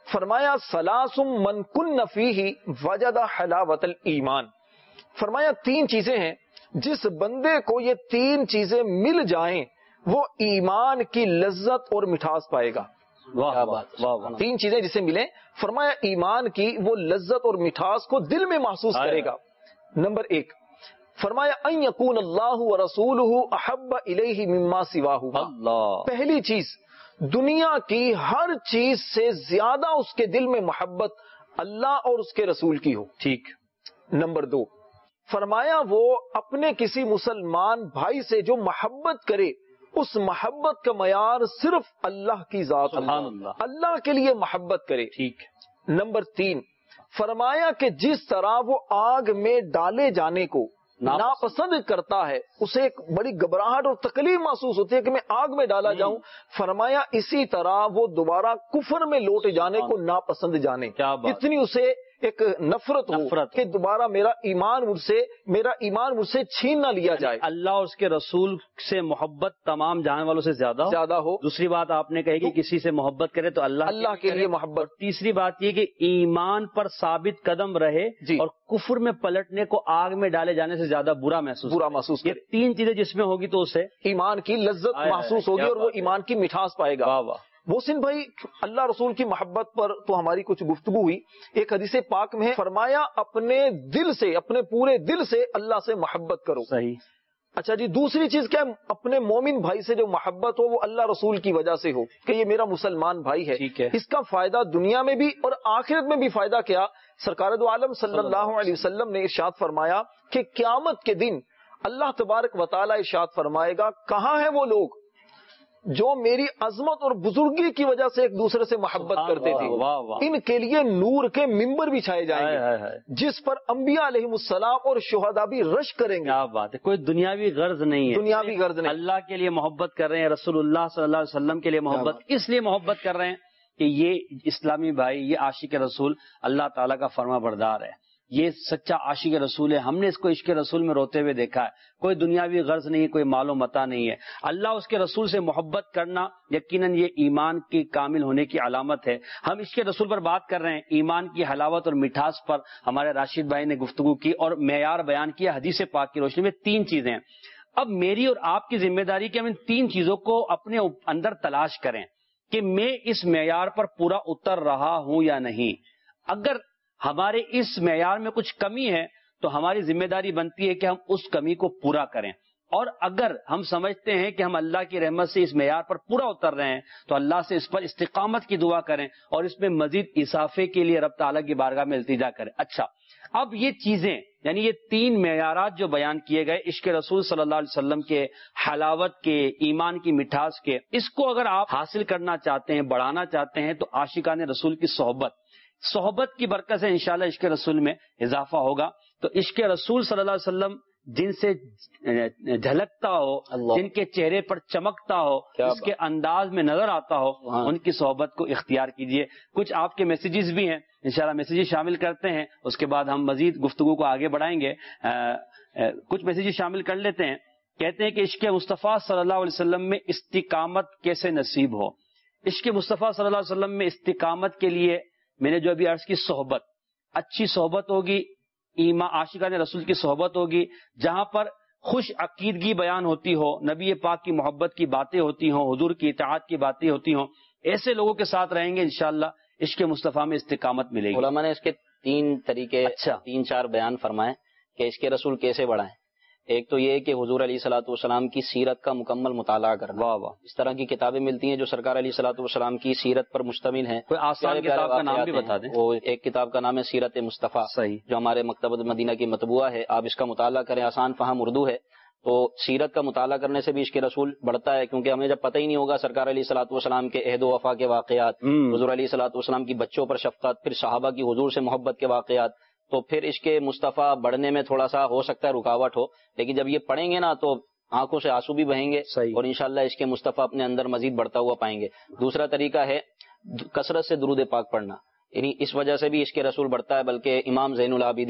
فرمایا سلاسم من کن فیہ وجد حلاوت الایمان. فرمایا تین چیزیں ہیں جس بندے کو یہ تین چیزیں مل جائیں وہ ایمان کی لذت اور مٹھاس پائے گا. واہ واہ واہ. تین چیزیں جسے ملیں فرمایا ایمان کی وہ لذت اور مٹھاس کو دل میں محسوس کرے گا. نمبر ایک فرمایا ان یکون اللہ ورسولہ احب الیہ مما سواہ. اللہ. پہلی چیز دنیا کی ہر چیز سے زیادہ اس کے دل میں محبت اللہ اور اس کے رسول کی ہو. ٹھیک. نمبر دو فرمایا وہ اپنے کسی مسلمان بھائی سے جو محبت کرے اس محبت کا معیار صرف اللہ کی ذات اللہ, اللہ کے لیے محبت کرے. ٹھیک. نمبر تین فرمایا کہ جس طرح وہ آگ میں ڈالے جانے کو ناپسند کرتا ہے اسے ایک بڑی گھبراہٹ اور تکلیف محسوس ہوتی ہے کہ میں آگ میں ڈالا جاؤں. فرمایا اسی طرح وہ دوبارہ کفر میں لوٹ جانے کو ناپسند جانے. اتنی اسے ایک نفرت ہو نفرت کہ دوبارہ میرا ایمان مجھ سے میرا ایمان مجھ سے چھین نہ لیا جائے. اللہ اور اس کے رسول سے محبت تمام جانے والوں سے زیادہ زیادہ ہو. دوسری بات آپ نے کہی کہ کسی سے محبت کرے تو اللہ اللہ کے لیے محبت. تیسری بات یہ کہ ایمان پر ثابت قدم رہے جی. اور کفر میں پلٹنے کو آگ میں ڈالے جانے سے زیادہ برا محسوس برا محسوس یہ تین چیزیں جس میں ہوگی تو اسے ایمان کی لذت محسوس ہوگی اور وہ ایمان کی مٹھاس پائے گا. واہ واہ. محسن بھائی اللہ رسول کی محبت پر تو ہماری کچھ گفتگو ہوئی. ایک حدیث پاک میں فرمایا اپنے دل سے اپنے پورے دل سے اللہ سے محبت کرو. صحیح. اچھا جی دوسری چیز کیا اپنے مومن بھائی سے جو محبت ہو وہ اللہ رسول کی وجہ سے ہو کہ یہ میرا مسلمان بھائی ہے. ٹھیک ہے. اس کا فائدہ دنیا میں بھی اور آخرت میں بھی فائدہ کیا سرکار دو عالم صلی اللہ علیہ وسلم نے ارشاد فرمایا کہ قیامت کے دن اللہ تبارک و تعالی ارشاد فرمائے گا کہاں ہیں وہ لوگ جو میری عظمت اور بزرگی کی وجہ سے ایک دوسرے سے محبت کرتے تھے. واہ واہ. ان کے لیے نور کے ممبر بھی چھائے جائیں گے جس پر انبیاء علیہ السلام اور شہداء بھی رش کریں گے. کیا بات ہے. کوئی دنیاوی غرض نہیں ہے. دنیاوی غرض نہیں. اللہ کے لیے محبت کر رہے ہیں رسول اللہ صلی اللہ علیہ وسلم کے لیے محبت اس لیے محبت کر رہے ہیں کہ یہ اسلامی بھائی یہ عاشق رسول اللہ تعالیٰ کا فرما بردار ہے. یہ سچا عاشق رسول ہے. ہم نے اس کو عشق رسول میں روتے ہوئے دیکھا ہے. کوئی دنیاوی غرض نہیں کوئی مال و متاع نہیں ہے. اللہ اس کے رسول سے محبت کرنا یقیناً یہ ایمان کی کامل ہونے کی علامت ہے. ہم عشق رسول پر بات کر رہے ہیں. ایمان کی حلاوت اور مٹھاس پر ہمارے راشد بھائی نے گفتگو کی اور معیار بیان کیا حدیث پاک کی روشنی میں. تین چیزیں ہیں. اب میری اور آپ کی ذمہ داری کہ ہم ان تین چیزوں کو اپنے اندر تلاش کریں کہ میں اس معیار پر پورا اتر رہا ہوں یا نہیں. اگر ہمارے اس معیار میں کچھ کمی ہے تو ہماری ذمہ داری بنتی ہے کہ ہم اس کمی کو پورا کریں. اور اگر ہم سمجھتے ہیں کہ ہم اللہ کی رحمت سے اس معیار پر پورا اتر رہے ہیں تو اللہ سے اس پر استقامت کی دعا کریں اور اس میں مزید اضافے کے لیے رب تعالیٰ کی بارگاہ میں التجا کریں. اچھا اب یہ چیزیں یعنی یہ تین معیارات جو بیان کیے گئے عشق رسول صلی اللہ علیہ وسلم کے حلاوت کے ایمان کی مٹھاس کے اس کو اگر آپ حاصل کرنا چاہتے ہیں بڑھانا چاہتے ہیں تو عاشقان رسول کی صحبت صحبت کی برکت سے انشاءاللہ عشق رسول میں اضافہ ہوگا. تو عشق رسول صلی اللہ علیہ وسلم جن سے جھلکتا ہو جن کے چہرے پر چمکتا ہو اس کے انداز میں نظر آتا ہو ان کی صحبت کو اختیار کیجئے. کچھ آپ کے میسیجز بھی ہیں انشاءاللہ میسیجز شامل کرتے ہیں اس کے بعد ہم مزید گفتگو کو آگے بڑھائیں گے. آ, آ, کچھ میسیجز شامل کر لیتے ہیں. کہتے ہیں کہ عشق مصطفیٰ صلی اللہ علیہ وسلم میں استقامت کیسے نصیب ہو. عشق مصطفیٰ صلی اللہ علیہ وسلم میں استقامت کے لیے میں نے جو ابھی عرض کی صحبت اچھی صحبت ہوگی ایمان عاشقان رسول کی صحبت ہوگی جہاں پر خوش عقیدگی بیان ہوتی ہو نبی پاک کی محبت کی باتیں ہوتی ہوں حضور کی اطاعت کی باتیں ہوتی ہوں ایسے لوگوں کے ساتھ رہیں گے انشاءاللہ عشق مصطفیٰ میں استقامت ملے گی. علماء نے اس کے تین طریقے اچھا تین چار بیان فرمائے کہ عشق رسول کیسے بڑھائیں. ایک تو یہ کہ حضور علیہ الصلوۃ والسلام کی سیرت کا مکمل مطالعہ کرنا. واہ واہ. اس طرح کی کتابیں ملتی ہیں جو سرکار علیہ الصلوۃ والسلام کی سیرت پر مشتمل ہیں. کوئی آسان کتاب کا نام بھی بتا دیں. وہ ایک کتاب کا نام ہے سیرت مصطفیٰ صحیح جو ہمارے مکتبۃ مدینہ کی مطبوعہ ہے. آپ اس کا مطالعہ کریں آسان فہم اردو ہے. تو سیرت کا مطالعہ کرنے سے بھی عشق رسول بڑھتا ہے کیونکہ ہمیں جب پتہ ہی نہیں ہوگا سرکار علیہ الصلوۃ والسلام کے عہد و وفا کے واقعات حضور علیہ الصلوۃ والسلام کی بچوں پر شفقت پھر صحابہ کی حضور سے محبت کے واقعات تو پھر عشق مصطفیٰ بڑھنے میں تھوڑا سا ہو سکتا ہے رکاوٹ ہو. لیکن جب یہ پڑھیں گے نا تو آنکھوں سے آنسو بھی بہیں گے اور انشاءاللہ عشق مصطفیٰ اپنے اندر مزید بڑھتا ہوا پائیں گے. دوسرا طریقہ ہے کثرت سے درود پاک پڑھنا. یعنی اس وجہ سے بھی عشق رسول بڑھتا ہے. بلکہ امام زین العابدین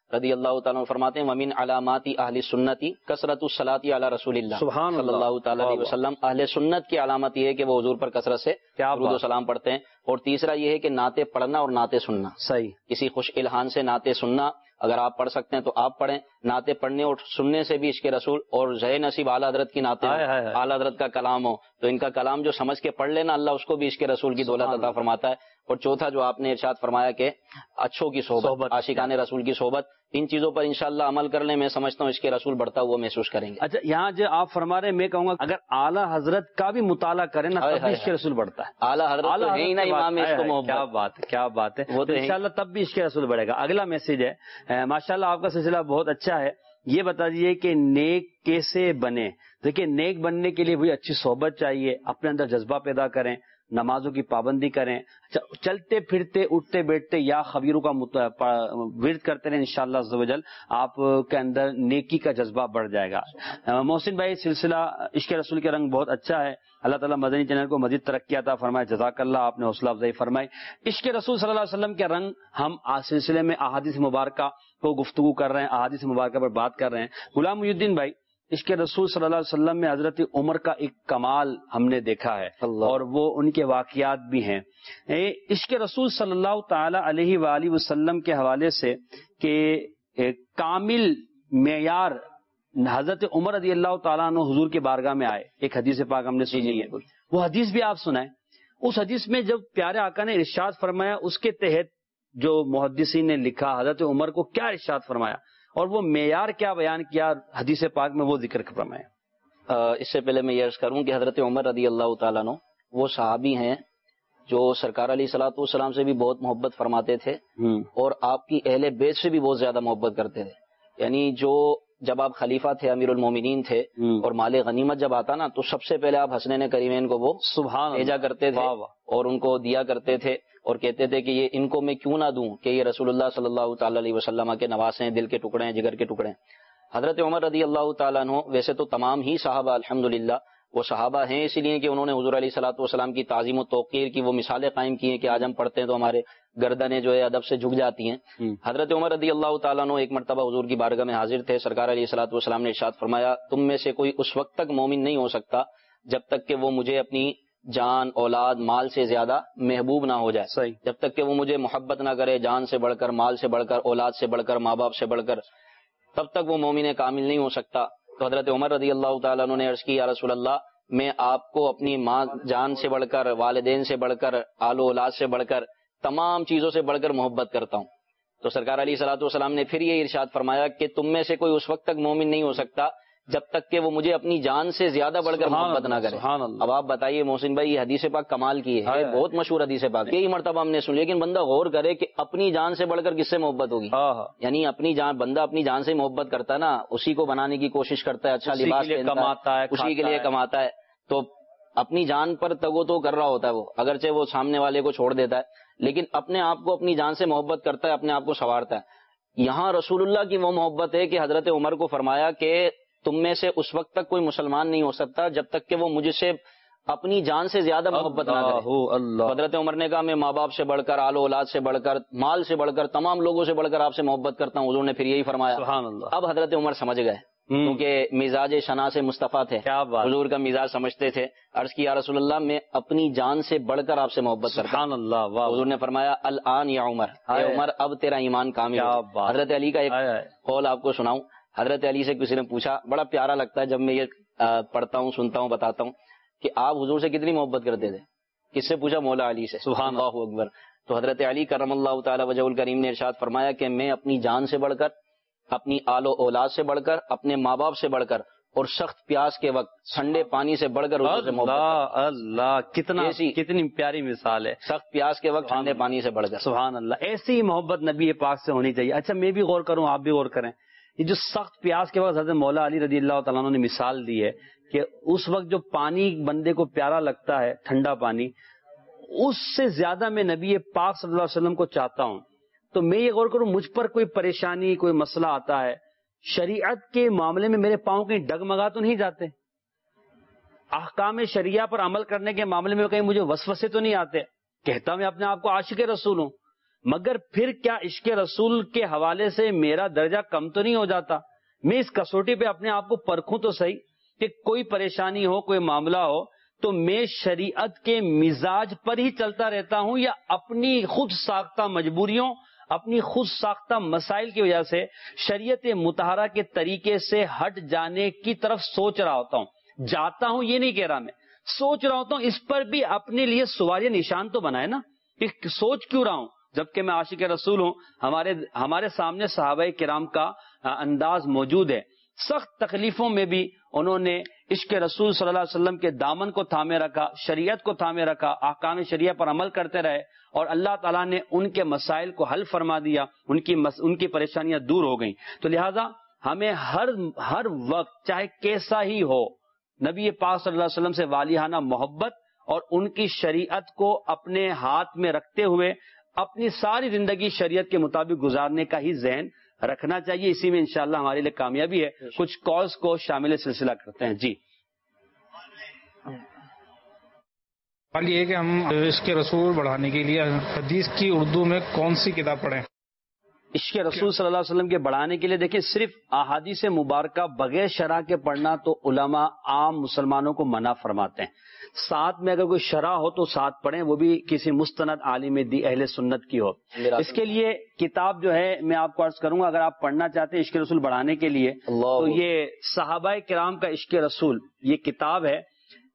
رضی اللہ تعالیٰ فرماتے ہیں ومن علامات اہل سنتی کثرت الصلاۃ علی رسول اللہ سبحان صلی اللہ تعالیٰ علیہ وسلم. اہل سنت کی علامت یہ ہے کہ وہ حضور پر کثرت سے درود و سلام پڑھتے ہیں. اور تیسرا یہ ہے کہ نعتیں پڑھنا اور نعتیں سننا. صحیح. کسی خوش الہان سے نعتیں سننا اگر آپ پڑھ سکتے ہیں تو آپ پڑھیں. نعتیں پڑھنے اور سننے سے بھی عشق رسول اور ذہ نصیب اعلیٰ حضرت کی نعتیں اعلیٰ حضرت کا کلام ہو تو ان کا کلام جو سمجھ کے پڑھ لینا اللہ اس کو بھی عشق رسول کی دولت عطا فرماتا ہے. اور چوتھا جو آپ نے ارشاد فرمایا کہ اچھوں کی صحبت, عاشقان رسول کی صحبت, ان چیزوں پر انشاءاللہ عمل کر لیں. میں سمجھتا ہوں اس کے رسول بڑھتا ہوا محسوس کریں گے. اچھا یہاں جو آپ فرما رہے ہیں میں کہوں گا اگر اعلیٰ حضرت کا بھی مطالعہ کریں نا تب بھی عشق رسول بڑھتا ہے. اعلیٰ حضرت ہے ہی نا امام عشق و محبت. کیا بات ہے, کیا بات ہے. وہ تو انشاءاللہ تب بھی عشق رسول بڑھے گا. اگلا میسج ہے ماشاءاللہ آپ کا سلسلہ بہت اچھا ہے. یہ بتا دیجیے کہ نیک کیسے بنے. دیکھیں نیک بننے کے لیے بھی اچھی صحبت چاہیے, اپنے اندر جذبہ پیدا کریں, نمازوں کی پابندی کریں, چلتے پھرتے اٹھتے بیٹھتے یا خبیروں کا ورد کرتے رہیں. انشاءاللہ عز و جل آپ کے اندر نیکی کا جذبہ بڑھ جائے گا. محسن بھائی سلسلہ عشق رسول کے رنگ بہت اچھا ہے. اللہ تعالیٰ مدنی چینل کو مزید ترقی عطا فرمائے. جزاک اللہ, آپ نے حوصلہ افزائی فرمائی. عشق رسول صلی اللہ علیہ وسلم کے رنگ ہم آج سلسلے میں احادیث مبارکہ کو گفتگو کر رہے ہیں, احادیث مبارکہ پر بات کر رہے ہیں. غلام محی الدین بھائی عشق رسول صلی اللہ علیہ وسلم میں حضرت عمر کا ایک کمال ہم نے دیکھا ہے اور وہ ان کے واقعات بھی ہیں. عشق رسول صلی اللہ تعالی علیہ وآلہ وسلم کے حوالے سے کہ کامل معیار حضرت عمر رضی اللہ تعالیٰ عنہ حضور کے بارگاہ میں آئے. ایک حدیث پاک ہم نے سنی ہے, وہ حدیث بھی آپ سنائیں. اس حدیث میں جب پیارے آقا نے ارشاد فرمایا اس کے تحت جو محدثین نے لکھا حضرت عمر کو کیا ارشاد فرمایا اور وہ معیار کیا بیان کیا حدیث پاک میں وہ ذکر فرمایا. اس سے پہلے میں یہ عرض کروں کہ حضرت عمر رضی اللہ تعالیٰ عنہ وہ صحابی ہیں جو سرکار علیہ الصلوۃ والسلام سے بھی بہت محبت فرماتے تھے اور آپ کی اہل بیت سے بھی بہت زیادہ محبت کرتے تھے. یعنی جو جب آپ خلیفہ تھے, امیر المومنین تھے اور مال غنیمت جب آتا نا تو سب سے پہلے آپ حسنین کریمین کو وہ سبحان بھیجا کرتے تھے اور ان کو دیا کرتے تھے اور کہتے تھے کہ یہ ان کو میں کیوں نہ دوں کہ یہ رسول اللہ صلی اللہ تعالی علیہ وسلم کے نواسے ہیں, دل کے ٹکڑے ہیں, جگر کے ٹکڑے ہیں. حضرت عمر رضی اللہ تعالیٰ عنہ ویسے تو تمام ہی صحابہ الحمدللہ وہ صحابہ ہیں اس لیے کہ انہوں نے حضور علیہ الصلوۃ والسلام کی تعظیم و توقیر کی وہ مثالیں قائم کی ہیں کہ آج ہم پڑھتے ہیں تو ہمارے گردنیں جو ہے ادب سے جھک جاتی ہیں. حضرت عمر رضی اللہ تعالیٰ عنہ ایک مرتبہ حضور کی بارگاہ میں حاضر تھے. سرکار علیہ الصلوۃ والسلام نے ارشاد فرمایا تم میں سے کوئی اس وقت تک مومن نہیں ہو سکتا جب تک کہ وہ مجھے اپنی جان, اولاد, مال سے زیادہ محبوب نہ ہو جائے. صحیح. جب تک کہ وہ مجھے محبت نہ کرے جان سے بڑھ کر, مال سے بڑھ کر, اولاد سے بڑھ کر, ماں باپ سے بڑھ کر, تب تک وہ مومن کامل نہیں ہو سکتا. تو حضرت عمر رضی اللہ تعالیٰ عنہ نے عرض کی یا رسول اللہ میں آپ کو اپنی ماں جان سے بڑھ کر, والدین سے بڑھ کر, آل و اولاد سے بڑھ کر, تمام چیزوں سے بڑھ کر محبت کرتا ہوں. تو سرکار علیہ الصلوۃ والسلام نے پھر یہ ارشاد فرمایا کہ تم میں سے کوئی اس وقت تک مومن نہیں ہو سکتا جب تک کہ وہ مجھے اپنی جان سے زیادہ بڑھ کر محبت نہ کرے. اب آپ بتائیے محسن بھائی یہ حدیث پاک کمال کی ہے, بہت مشہور حدیث پاک, کئی مرتبہ ہم نے سن, لیکن بندہ غور کرے کہ اپنی جان سے بڑھ کر کس سے محبت ہوگی. یعنی اپنی جان, بندہ اپنی جان سے محبت کرتا ہے نا, اسی کو بنانے کی کوشش کرتا ہے, اچھا لباس پہنتا ہے, اسی کے لیے کماتا ہے, تو اپنی جان پر تگو تو کر رہا ہوتا ہے وہ, اگرچہ وہ سامنے والے کو چھوڑ دیتا ہے لیکن اپنے آپ کو اپنی جان سے محبت کرتا ہے, اپنے آپ کو سنوارتا ہے. یہاں رسول اللہ کی وہ محبت ہے کہ حضرت عمر کو فرمایا کہ تم میں سے اس وقت تک کوئی مسلمان نہیں ہو سکتا جب تک کہ وہ مجھ سے اپنی جان سے زیادہ محبت نہ کرے. حضرت عمر نے کہا میں ماں باپ سے بڑھ کر, آل و اولاد سے بڑھ کر, مال سے بڑھ کر, تمام لوگوں سے بڑھ کر آپ سے محبت کرتا ہوں. حضور نے پھر یہی فرمایا. سبحان اللہ. اب حضرت عمر سمجھ گئے کیونکہ مزاج شنا سے مصطفیٰ تھے, حضور کا مزاج سمجھتے تھے. عرض کی یا رسول اللہ میں اپنی جان سے بڑھ کر آپ سے محبت کرتا ہوں. حضور نے فرمایا الآن یا عمر, اے عمر اب تیرا ایمان کامل. حضرت علی کا ایک قول آپ کو سناؤں. حضرت علی سے کسی نے پوچھا, بڑا پیارا لگتا ہے جب میں یہ پڑھتا ہوں, سنتا ہوں, بتاتا ہوں کہ آپ حضور سے کتنی محبت کرتے تھے. کس سے پوچھا؟ مولا علی سے. سبحان اللہ اکبر. تو حضرت علی کرم اللہ تعالی وجہ الکریم نے ارشاد فرمایا کہ میں اپنی جان سے بڑھ کر, اپنی آل و اولاد سے بڑھ کر, اپنے ماں باپ سے بڑھ کر اور سخت پیاس کے وقت ٹھنڈے پانی سے بڑھ کر حضور سے محبت. اللہ اللہ, کتنا کتنی پیاری مثال ہے. سخت پیاس کے وقت ٹھنڈے پانی سے بڑھ کر. سبحان اللہ. ایسی ہی محبت نبی پاک سے ہونی چاہیے. اچھا میں بھی غور کروں, آپ بھی غور کریں. یہ جو سخت پیاس کے وقت حضرت مولا علی رضی اللہ تعالیٰ عنہ نے مثال دی ہے کہ اس وقت جو پانی بندے کو پیارا لگتا ہے, ٹھنڈا پانی, اس سے زیادہ میں نبی پاک صلی اللہ علیہ وسلم کو چاہتا ہوں. تو میں یہ غور کروں, مجھ پر کوئی پریشانی, کوئی مسئلہ آتا ہے, شریعت کے معاملے میں میرے پاؤں کہیں ڈگمگا تو نہیں جاتے؟ احکام شریعہ پر عمل کرنے کے معاملے میں کہیں مجھے وسوسے تو نہیں آتے؟ کہتا میں اپنے آپ کو عاشق رسول ہوں, مگر پھر کیا عشق رسول کے حوالے سے میرا درجہ کم تو نہیں ہو جاتا؟ میں اس کسوٹی پہ اپنے آپ کو پرکھوں تو صحیح کہ کوئی پریشانی ہو، کوئی معاملہ ہو تو میں شریعت کے مزاج پر ہی چلتا رہتا ہوں، یا اپنی خود ساختہ مجبوریوں، اپنی خود ساختہ مسائل کی وجہ سے شریعت مطہرہ کے طریقے سے ہٹ جانے کی طرف سوچ رہا ہوتا ہوں؟ جاتا ہوں یہ نہیں کہہ رہا، میں سوچ رہا ہوتا ہوں. اس پر بھی اپنے لیے سوال نشان تو بنائے نا، سوچ کیوں رہا ہوں جبکہ میں عاشق رسول ہوں. ہمارے ہمارے سامنے صحابہ کرام کا انداز موجود ہے. سخت تکلیفوں میں بھی انہوں نے عشق رسول صلی اللہ علیہ وسلم کے دامن کو تھامے رکھا، شریعت کو تھامے رکھا، احکام شریعہ پر عمل کرتے رہے، اور اللہ تعالیٰ نے ان کے مسائل کو حل فرما دیا، ان کی مس... ان کی پریشانیاں دور ہو گئیں. تو لہذا ہمیں ہر ہر وقت چاہے کیسا ہی ہو نبی پاک صلی اللہ علیہ وسلم سے والیانہ محبت اور ان کی شریعت کو اپنے ہاتھ میں رکھتے ہوئے اپنی ساری زندگی شریعت کے مطابق گزارنے کا ہی ذہن رکھنا چاہیے. اسی میں انشاءاللہ ہمارے لیے کامیابی ہے. کچھ کالز کو شامل سلسلہ کرتے ہیں. جی سوال یہ ہے کہ ہم عشق رسول بڑھانے کے لیے حدیث کی اردو میں کون سی کتاب پڑھیں؟ عشق رسول صلی اللہ علیہ وسلم کے بڑھانے کے لیے دیکھیں، صرف احادیث مبارکہ بغیر شرح کے پڑھنا تو علماء عام مسلمانوں کو منع فرماتے ہیں. ساتھ میں اگر کوئی شرح ہو تو ساتھ پڑھیں، وہ بھی کسی مستند عالم دی اہل سنت کی ہو. اس کے لیے کتاب جو ہے میں آپ کو عرض کروں گا، اگر آپ پڑھنا چاہتے ہیں عشق رسول بڑھانے کے لیے تو یہ صحابہ کرام کا عشق رسول یہ کتاب ہے.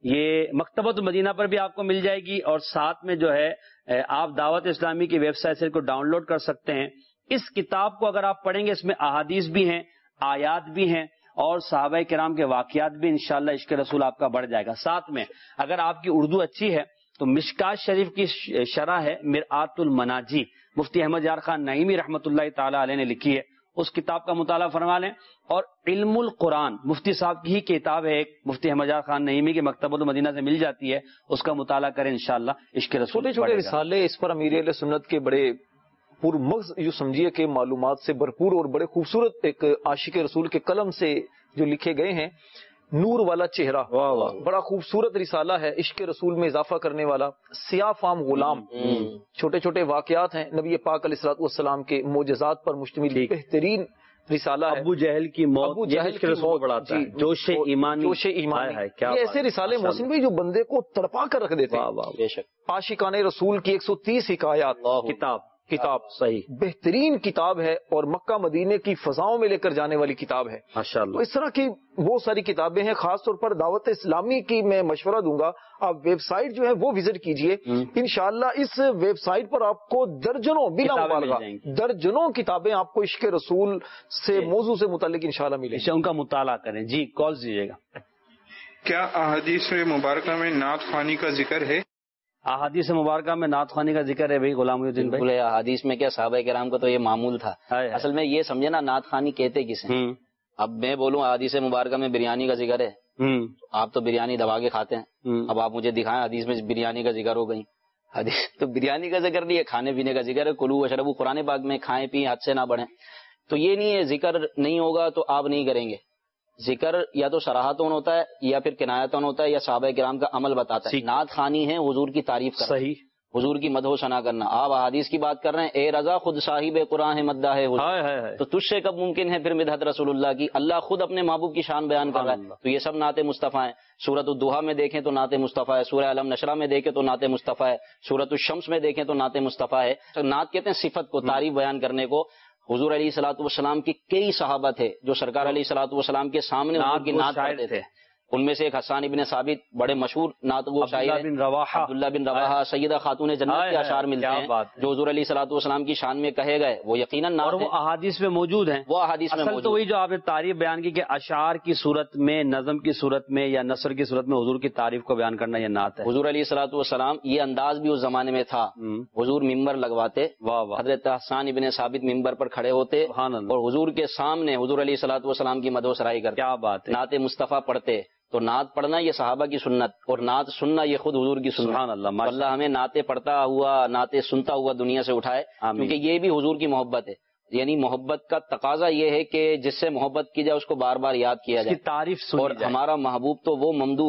یہ مکتبۃ المدینہ پر بھی آپ کو مل جائے گی، اور ساتھ میں جو ہے آپ دعوت اسلامی کی ویب سائٹ سے کو ڈاؤن لوڈ کر سکتے ہیں. اس کتاب کو اگر آپ پڑھیں گے اس میں احادیث بھی ہیں، آیات بھی ہیں، اور صحابہ کرام کے واقعات بھی. انشاءاللہ عشق رسول آپ کا بڑھ جائے گا. ساتھ میں اگر آپ کی اردو اچھی ہے تو مشکات شریف کی شرح ہے مرآت المناجی، مفتی احمد یار خان نعیمی رحمۃ اللہ تعالی علیہ نے لکھی ہے، اس کتاب کا مطالعہ فرما لیں. اور علم القرآن مفتی صاحب کی ہی کتاب ہے ایک، مفتی احمد یار خان نعیمی کی مکتبۃ المدینہ سے مل جاتی ہے، اس کا مطالعہ کریں انشاءاللہ عشق رسول. چھوٹے چھوٹے رسالے اس پر امیر اہل سنت کے بڑے پر مغز یوں سمجھیے کہ معلومات سے بھرپور اور بڑے خوبصورت ایک عاشق رسول کے قلم سے جو لکھے گئے ہیں. نور والا چہرہ بڑا خوبصورت رسالہ ہے، عشق رسول میں اضافہ کرنے والا. سیاہ فام غلام چھوٹے چھوٹے واقعات ہیں نبی پاک علیہ الصلوۃ والسلام کے معجزات پر مشتمل بہترین رسالہ ہے. ابو جہل کی موت، ابو جہل کی موت بڑھاتا ہے، جوش ایمان، جوش ایمان. یہ ایسے رسالے محسن بھائی جو بندے کو تڑپا کر رکھ دیتے ہیں. عاشقان رسول کی ایک سو تیس حکایات کتاب کتاب صحیح بہترین کتاب ہے، اور مکہ مدینے کی فضاؤں میں لے کر جانے والی کتاب ہے. ماشاءاللہ. اس طرح کی بہت ساری کتابیں ہیں. خاص طور پر دعوت اسلامی کی میں مشورہ دوں گا، آپ ویب سائٹ جو ہے وہ وزٹ کیجئے. انشاءاللہ اس ویب سائٹ پر آپ کو درجنوں بلا مبالغہ درجنوں کتابیں آپ کو عشق رسول سے موضوع سے متعلق انشاءاللہ ملیں گی. ان کا مطالعہ کریں. جی کال دیجیے گا. کیا احادیث مبارکہ میں نعت خوانی کا ذکر ہے؟ احادیث مبارکہ میں نعت خوانی کا ذکر ہے بھائی غلام الدین بھائی. احادیث میں کیا صحابہ کرام کو تو یہ معمول تھا. اصل میں یہ سمجھے نا نعت خوانی کہتے کسے. اب میں بولوں احادیث مبارکہ میں بریانی کا ذکر ہے، آپ تو بریانی دبا کے کھاتے ہیں. اب آپ مجھے دکھائیں حدیث میں بریانی کا ذکر ہو گئی. حدیث تو بریانی کا ذکر نہیں ہے، کھانے پینے کا ذکر ہے. کلو وشربو قرآن پاک میں کھائیں پئیں حد سے نہ بڑھیں. تو یہ نہیں ہے ذکر نہیں ہوگا تو آپ نہیں کریں گے. ذکر یا تو صراحتون ہوتا ہے یا پھر کنایتون ہوتا ہے یا صحابہ کرام کا عمل بتاتا ہے. نعت خوانی ہے حضور کی تعریف کرنا، صحیح حضور کی مدح و ثنا کرنا. آپ احادیث کی بات کر رہے ہیں، اے رضا خود صاحب قرآن ہے مداح ہے حضور، تو تجھ سے کب ممکن ہے پھر مدحت رسول اللہ کی؟ اللہ خود اپنے محبوب کی شان بیان کر رہا ہے. تو یہ سب نعت مصطفیٰ ہیں. سورۃ الضحیٰ میں دیکھیں تو نعت مصطفیٰ ہے، سورہ علم نشرہ میں دیکھیں تو نعت مصطفیٰ ہے، سورۃ الشمس میں دیکھیں تو نعت مصطفیٰ ہے. نعت کہتے ہیں صفت کو، تعریف بیان کرنے کو. حضور علیہ الصلوۃ والسلام کی کئی صحابہ تھے جو سرکار علیہ الصلوۃ والسلام کے سامنے حضور کی نعت پڑھتے تھے. ان میں سے ایک حسان ابن ثابت بڑے مشہور نعت گو شاعر ہیں. عبداللہ بن رواحہ سیدہ خاتون جنت کے اشعار ملتے ہیں جو حضور علیہ الصلوۃ والسلام کی شان میں کہے گئے. وہ یقیناً نعت ہیں، وہ احادیث میں موجود ہیں. وہ احادیث میں موجود. تو وہی جو آپ نے تعریف بیان کی کہ اشعار کی صورت میں، نظم کی صورت میں یا نثر کی صورت میں حضور کی تعریف کو بیان کرنا یہ نعت ہے. حضور علیہ الصلوۃ والسلام یہ انداز بھی اس زمانے میں تھا. حضور ممبر لگواتے، حضرت حسان ابن ثابت ممبر پر کھڑے ہوتے اور حضور کے سامنے حضور علیہ الصلوۃ والسلام کی مدح و سرائی کرتے. کیا بات ہے. نعت مصطفیٰ پڑھتے. تو نعت پڑھنا یہ صحابہ کی سنت اور نعت سننا یہ خود حضور کی سنت. سبحان اللہ. اللہ ہمیں نعتیں پڑھتا ہوا نعتیں سنتا ہوا دنیا سے اٹھائے، کیونکہ یہ بھی حضور کی محبت ہے. یعنی محبت کا تقاضا یہ ہے کہ جس سے محبت کی جائے اس کو بار بار یاد کیا جائے، تعریف سنی اور جائے. ہمارا محبوب تو وہ ممدوح ہے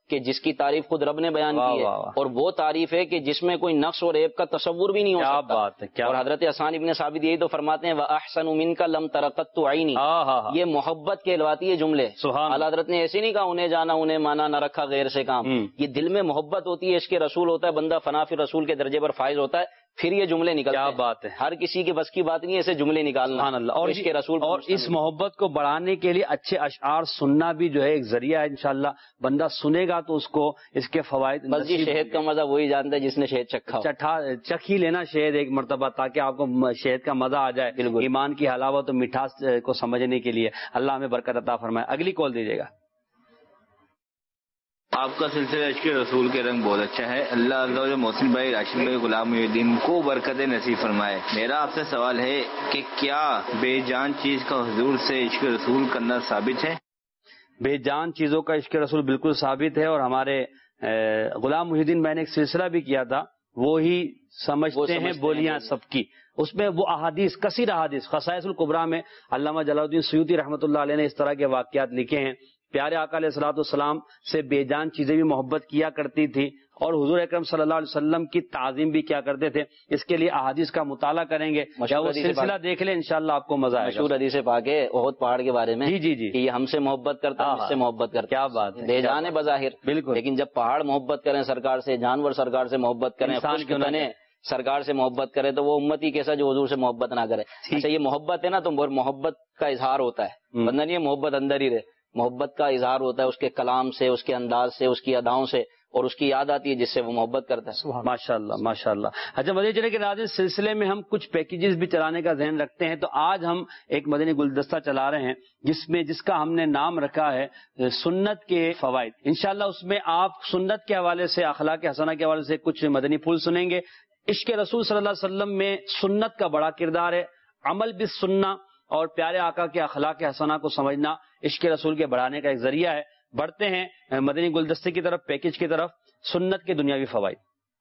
کہ جس کی تعریف خود رب نے بیان کی ہے، اور وہ تعریف ہے کہ جس میں کوئی نقص اور عیب کا تصور بھی نہیں ہو سکتا. کیا بات ہے, کیا اور حضرت حسان ابن ثابت یہی تو فرماتے ہیں وَأَحْسَنُ مِنْكَ لَمْ تَرَقَتُ عَيْنِي. یہ محبت کہلواتی ہے جملے. اعلیٰ حضرت نے ایسے نہیں کہا انہیں جانا انہیں مانا نہ رکھا غیر سے کام. یہ دل میں محبت ہوتی ہے, اس کے رسول ہوتا ہے, بندہ فنا فی رسول کے درجے پر فائز ہوتا ہے, پھر یہ جملے نکلتے ہیں. کیا بات ہے, ہر کسی کے بس کی بات نہیں ایسے جملے نکالنا. سبحان اللہ. اور اس کے رسول اور اس محبت کو بڑھانے کے لیے اچھے اشعار سننا بھی جو ہے ایک ذریعہ ہے. انشاءاللہ بندہ سنے گا تو اس کو اس کے فوائد. بس جی شہد کا مزہ وہی جانتا ہے جس نے شہد چکھا. چٹھا چکھ ہی لینا شہد ایک مرتبہ تاکہ آپ کو شہد کا مزہ آ جائے. ایمان کی حلاوت و مٹھاس کو سمجھنے کے لیے اللہ ہمیں برکت عطا فرمائے. اگلی کال دیجیے گا. آپ کا سلسلہ عشق رسول کے رنگ بہت اچھا ہے. اللہ عز و جل محسن بھائی راشد بھائی غلام محی الدین کو برکت نصیب فرمائے. میرا آپ سے سوال ہے کہ کیا بے جان چیز کا حضور سے عشق رسول کرنا ثابت ہے؟ بے جان چیزوں کا عشق رسول بالکل ثابت ہے, اور ہمارے غلام محی الدین بھائی نے ایک سلسلہ بھی کیا تھا, وہی سمجھتے ہیں بولیاں سب کی. اس میں وہ احادیث کثیر احادیث خصائص الکبریٰ میں علامہ جلال الدین سیوطی رحمۃ اللہ علیہ نے اس طرح کے واقعات لکھے ہیں. پیارے آقا علیہ الصلوۃ والسلام سے بے جان چیزیں بھی محبت کیا کرتی تھی, اور حضور اکرم صلی اللہ علیہ وسلم کی تعظیم بھی کیا کرتے تھے. اس کے لیے احادیث کا مطالعہ کریں گے, وہ سلسلہ دیکھ لیں, انشاءاللہ آپ کو مزہ آئے گا. مشہور حدیث پاک ہے احد پہاڑ کے بارے میں. جی جی جی, کہ یہ ہم سے محبت کرتا ہے, ہم سے محبت کرتا. کیا بات ہے, بے جان ہے بظاہر بالکل, لیکن جب پہاڑ محبت کریں سرکار سے, جانور سرکار سے محبت کریں, خشک بنے سرکار سے محبت کرے, تو وہ امتی کیسا جو حضور سے محبت نہ کرے. اچھا یہ محبت ہے نا, تو محبت کا اظہار ہوتا ہے, بندہ نہیں ہے محبت اندر ہی رہے. محبت کا اظہار ہوتا ہے اس کے کلام سے, اس کے انداز سے, اس کی اداؤں سے, اور اس کی یاد آتی ہے جس سے وہ محبت کرتا ہے. ماشاء اللہ ماشاء اللہ. اچھا مدنی چلے کے ناظرین, سلسلے میں ہم کچھ پیکیجز بھی چلانے کا ذہن رکھتے ہیں, تو آج ہم ایک مدنی گلدستہ چلا رہے ہیں جس میں جس کا ہم نے نام رکھا ہے سنت کے فوائد. انشاءاللہ اس میں آپ سنت کے حوالے سے, اخلاق حسنہ کے حوالے سے کچھ مدنی پھول سنیں گے. عشق رسول صلی اللہ علیہ وسلم میں سنت کا بڑا کردار ہے, عمل بالسنہ اور پیارے آقا کے اخلاق حسنہ کو سمجھنا عشق رسول کے بڑھانے کا ایک ذریعہ ہے. بڑھتے ہیں مدنی گلدستے کی طرف, پیکج کی طرف, سنت کے دنیاوی فوائد.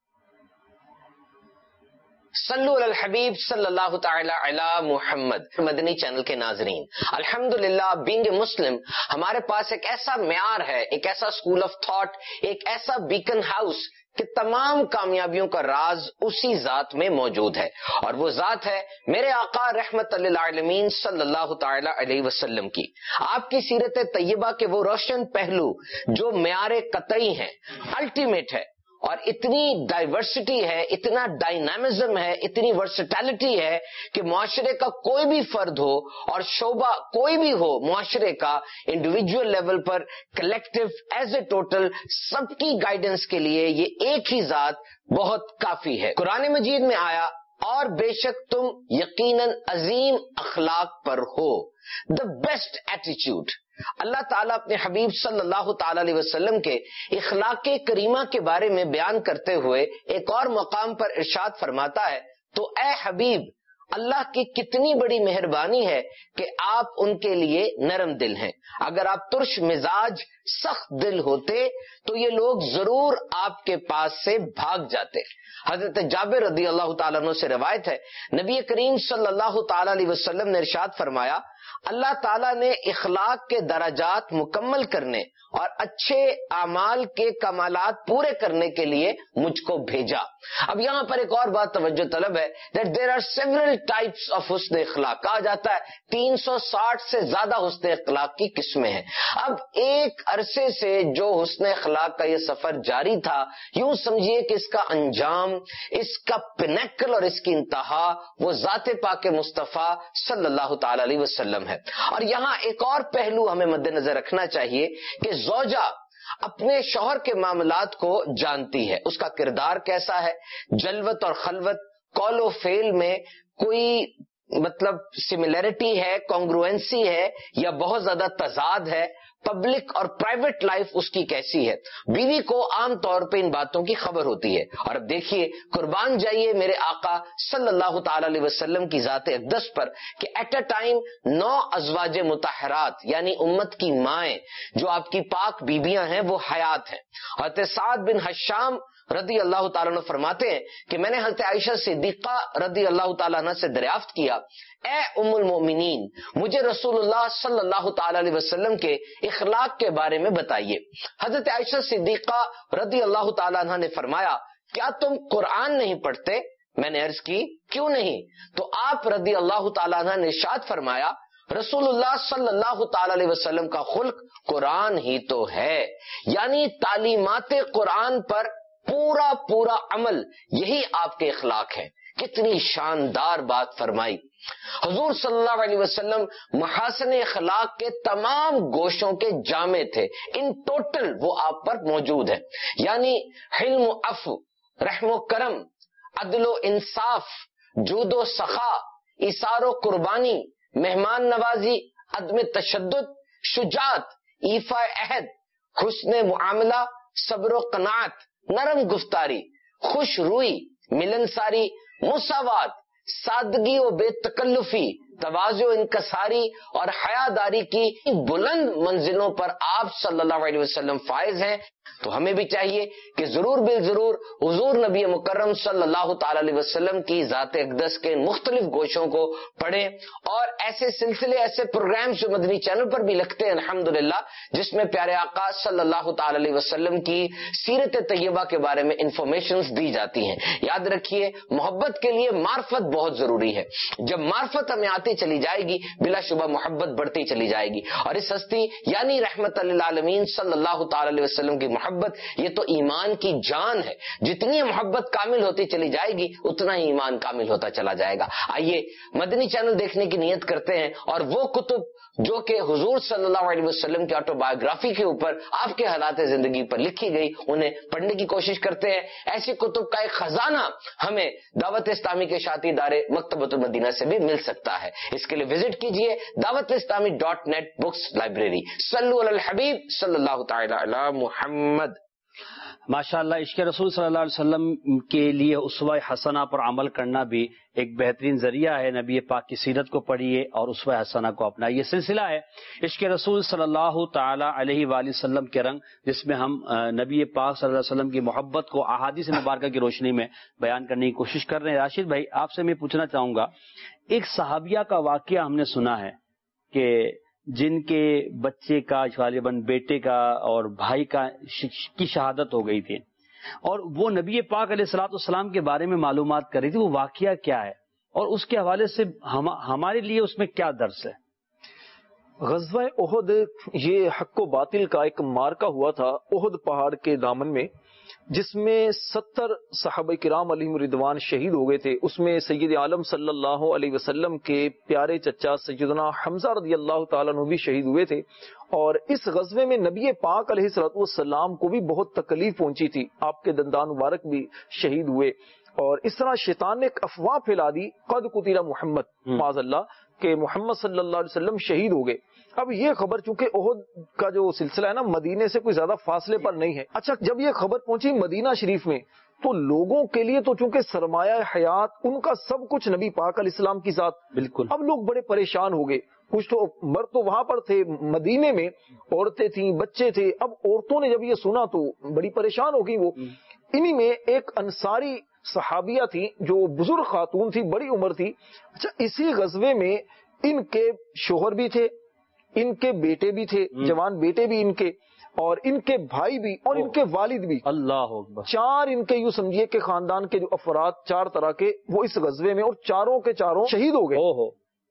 صلو علی الحبیب صلی اللہ تعالی علی محمد. مدنی چینل کے ناظرین, الحمدللہ بینگ اے مسلم ہمارے پاس ایک ایسا معیار ہے, ایک ایسا اسکول آف تھاٹ, ایک ایسا بیکن ہاؤس کہ تمام کامیابیوں کا راز اسی ذات میں موجود ہے, اور وہ ذات ہے میرے آقا رحمت للعالمین صلی اللہ تعالی علیہ وسلم کی. آپ کی سیرت طیبہ کے وہ روشن پہلو جو معیار قطعی ہیں, الٹیمیٹ ہے, اور اتنی ڈائیورسٹی ہے, اتنا ڈائنامزم ہے, اتنی ورسٹیلٹی ہے کہ معاشرے کا کوئی بھی فرد ہو اور شعبہ کوئی بھی ہو معاشرے کا, انڈیویجول لیول پر, کلیکٹیو, ایز اے ٹوٹل, سب کی گائیڈنس کے لیے یہ ایک ہی ذات بہت کافی ہے. قرآن مجید میں آیا, اور بے شک تم یقیناً عظیم اخلاق پر ہو, دا بیسٹ ایٹیچیوڈ. اللہ تعالیٰ اپنے حبیب صلی اللہ تعالی علیہ وسلم کے اخلاق کریمہ کے بارے میں بیان کرتے ہوئے ایک اور مقام پر ارشاد فرماتا ہے, تو اے حبیب اللہ کی کتنی بڑی مہربانی ہے کہ آپ ان کے لیے نرم دل ہیں. اگر آپ ترش مزاج, سخت دل ہوتے تو یہ لوگ ضرور آپ کے پاس سے بھاگ جاتے. حضرت جابر رضی اللہ تعالیٰ عنہ سے روایت ہے, نبی کریم صلی اللہ تعالی علیہ وسلم نے ارشاد فرمایا, اللہ تعالیٰ نے اخلاق کے درجات مکمل کرنے اور اچھے اعمال کے کمالات پورے کرنے کے لیے مجھ کو بھیجا. اب یہاں پر ایک اور بات توجہ طلب ہے, that there are several types of حسن اخلاق. کہا جاتا ہے تین سو ساٹھ سے زیادہ حسن اخلاق کی قسمیں ہیں. اب ایک عرصے سے جو حسن اخلاق کا یہ سفر جاری تھا, یوں سمجھیے کہ اس کا انجام, اس کا پینیکل اور اس کی انتہا وہ ذات پاک مصطفیٰ صلی اللہ تعالی علیہ وسلم ہے. اور یہاں ایک اور پہلو ہمیں مد نظر رکھنا چاہیے کہ زوجہ اپنے شوہر کے معاملات کو جانتی ہے, اس کا کردار کیسا ہے, جلوت اور خلوت, قول و فعل میں کوئی مطلب سملیرٹی ہے, کانگروئنسی ہے, یا بہت زیادہ تضاد ہے, پبلک اور پرائیویٹ لائف اس کی کیسی ہے. بیوی کو عام طور پہ ان باتوں کی خبر ہوتی ہے. اور اب دیکھیے, قربان جائیے میرے آقا صلی اللہ تعالی علیہ وسلم کی ذات اقدس پر کہ ایٹ اے ٹائم نو ازواج مطہرات یعنی امت کی مائیں جو آپ کی پاک بیویاں ہیں وہ حیات ہیں. حضرت سعد بن ہشام رضی اللہ تعالیٰ عنہ فرماتے ہیں کہ میں نے حضرت عائشہ صدیقہ رضی اللہ تعالیٰ عنہ سے دریافت کیا اے ام المومنین مجھے رسول اللہ صلی اللہ تعالی علیہ وسلم کے اخلاق کے بارے میں بتائیے۔ حضرت عائشہ صدیقہ رضی اللہ تعالیٰ عنہ نے فرمایا کیا تم قرآن نہیں پڑھتے؟ میں نے عرض کی کیوں نہیں؟ تو آپ رضی اللہ تعالیٰ عنہ نے ارشاد فرمایا رسول اللہ صلی اللہ تعالی علیہ وسلم کا خلق قرآن ہی تو ہے، یعنی تعلیمات قرآن پر پورا پورا عمل، یہی آپ کے اخلاق ہے۔ کتنی شاندار بات فرمائی۔ حضور صلی اللہ علیہ وسلم محاسن اخلاق کے تمام گوشوں کے جامع تھے، ان ٹوٹل وہ آپ پر موجود ہے، یعنی حلم و عفو، رحم و کرم، عدل و انصاف، جود و سخا، ایثار و قربانی، مہمان نوازی، عدم تشدد، شجاعت، ایفاء عہد، حسن معاملہ، صبر و قناعت، نرم گفتاری، خوش روئی، ملنساری، مساوات، سادگی و بے تکلفی، تواضع و انکساری اور حیاداری کی بلند منزلوں پر آپ صلی اللہ علیہ وسلم فائز ہیں۔ تو ہمیں بھی چاہیے کہ ضرور بال ضرور حضور نبی مکرم صلی اللہ تعالی علیہ وسلم کی ذات اقدس کے مختلف گوشوں کو پڑھیں، اور ایسے سلسلے، ایسے پروگرامز جو مدنی چینل پر بھی لگتے ہیں الحمدللہ، جس میں پیارے آقا صلی اللہ تعالی علیہ وسلم کی سیرت طیبہ کے بارے میں انفارمیشنز دی جاتی ہیں۔ یاد رکھیے محبت کے لیے معرفت بہت ضروری ہے، جب معرفت ہمیں آتی چلی جائے گی بلا شبہ محبت بڑھتی چلی جائے گی، اور اس ہستی یعنی رحمت للعالمین صلی اللہ تعالی علیہ وسلم کی محبت یہ تو ایمان کی جان ہے، جتنی محبت کامل ہوتی چلی جائے گی اتنا ہی ایمان کامل ہوتا چلا جائے گا۔ آئیے مدنی چینل دیکھنے کی نیت کرتے ہیں، اور وہ کتب جو کہ حضور صلی اللہ علیہ وسلم کی آٹو بایوگرافی کے اوپر، آپ کے حالات زندگی پر لکھی گئی، انہیں پڑھنے کی کوشش کرتے ہیں۔ ایسی کتب کا ایک خزانہ ہمیں دعوت اسلامی کے اشاعتی ادارے مکتبۃ المدینہ سے بھی مل سکتا ہے۔ اس کے لیے وزٹ کیجئے دعوت اسلامی ڈاٹ نیٹ بکس لائبریری۔ صلو علی الحبیب صلی اللہ تعالی علی محمد۔ ماشاءاللہ، عشق رسول صلی اللہ علیہ وسلم کے لیے اسوہ حسنہ پر عمل کرنا بھی ایک بہترین ذریعہ ہے۔ نبی پاک کی سیرت کو پڑھیے اور اسوہ حسنہ کو اپنائیے۔ یہ سلسلہ ہے عشق رسول صلی اللہ تعالی علیہ وآلہ وسلم کے رنگ، جس میں ہم نبی پاک صلی اللہ علیہ وسلم کی محبت کو احادیث مبارکہ کی روشنی میں بیان کرنے کی کوشش کر رہے ہیں۔ راشد بھائی، آپ سے میں پوچھنا چاہوں گا، ایک صحابیہ کا واقعہ ہم نے سنا ہے کہ جن کے بچے کا، غالباً بیٹے کا اور بھائی کا کی شہادت ہو گئی تھی، اور وہ نبی پاک علیہ الصلوۃ والسلام کے بارے میں معلومات کر رہی تھی، وہ واقعہ کیا ہے اور اس کے حوالے سے ہم ہمارے لیے اس میں کیا درس ہے؟ غزوہ احد یہ حق و باطل کا ایک مارکہ ہوا تھا احد پہاڑ کے دامن میں، جس میں ستر صحابہ کرام علیہم رضوان شہید ہو گئے تھے۔ اس میں سید عالم صلی اللہ علیہ وسلم کے پیارے چچا سیدنا حمزہ رضی اللہ تعالیٰ عنہ بھی شہید ہوئے تھے، اور اس غزوے میں نبی پاک علیہ الصلوۃ والسلام کو بھی بہت تکلیف پہنچی تھی، آپ کے دندان مبارک بھی شہید ہوئے، اور اس طرح شیطان نے ایک افواہ پھیلا دی قد قتل محمد، معاذ اللہ، کہ محمد صلی اللہ علیہ وسلم شہید ہو گئے۔ اب یہ خبر چونکہ احد کا جو سلسلہ ہے نا مدینے سے کوئی زیادہ فاصلے پر نہیں ہے، اچھا جب یہ خبر پہنچی مدینہ شریف میں تو لوگوں کے لیے تو چونکہ سرمایہ حیات ان کا سب کچھ نبی پاک علیہ السلام کی ذات، بالکل اب لوگ بڑے پریشان ہو گئے۔ کچھ تو مرد تو وہاں پر تھے مدینے میں، عورتیں تھیں، بچے تھے، اب عورتوں نے جب یہ سنا تو بڑی پریشان ہو گئی۔ وہ انہی میں ایک انصاری صحابیہ تھی جو بزرگ خاتون تھی، بڑی عمر تھی۔ اچھا اسی غزوے میں ان کے شوہر بھی تھے، ان کے بیٹے بھی تھے، جوان بیٹے بھی ان کے، اور ان کے بھائی بھی، اور ان کے والد بھی، اللہ اکبر، چار ان کے یوں سمجھیے کہ خاندان کے جو افراد چار طرح کے وہ اس غزوے میں، اور چاروں کے چاروں شہید ہو گئے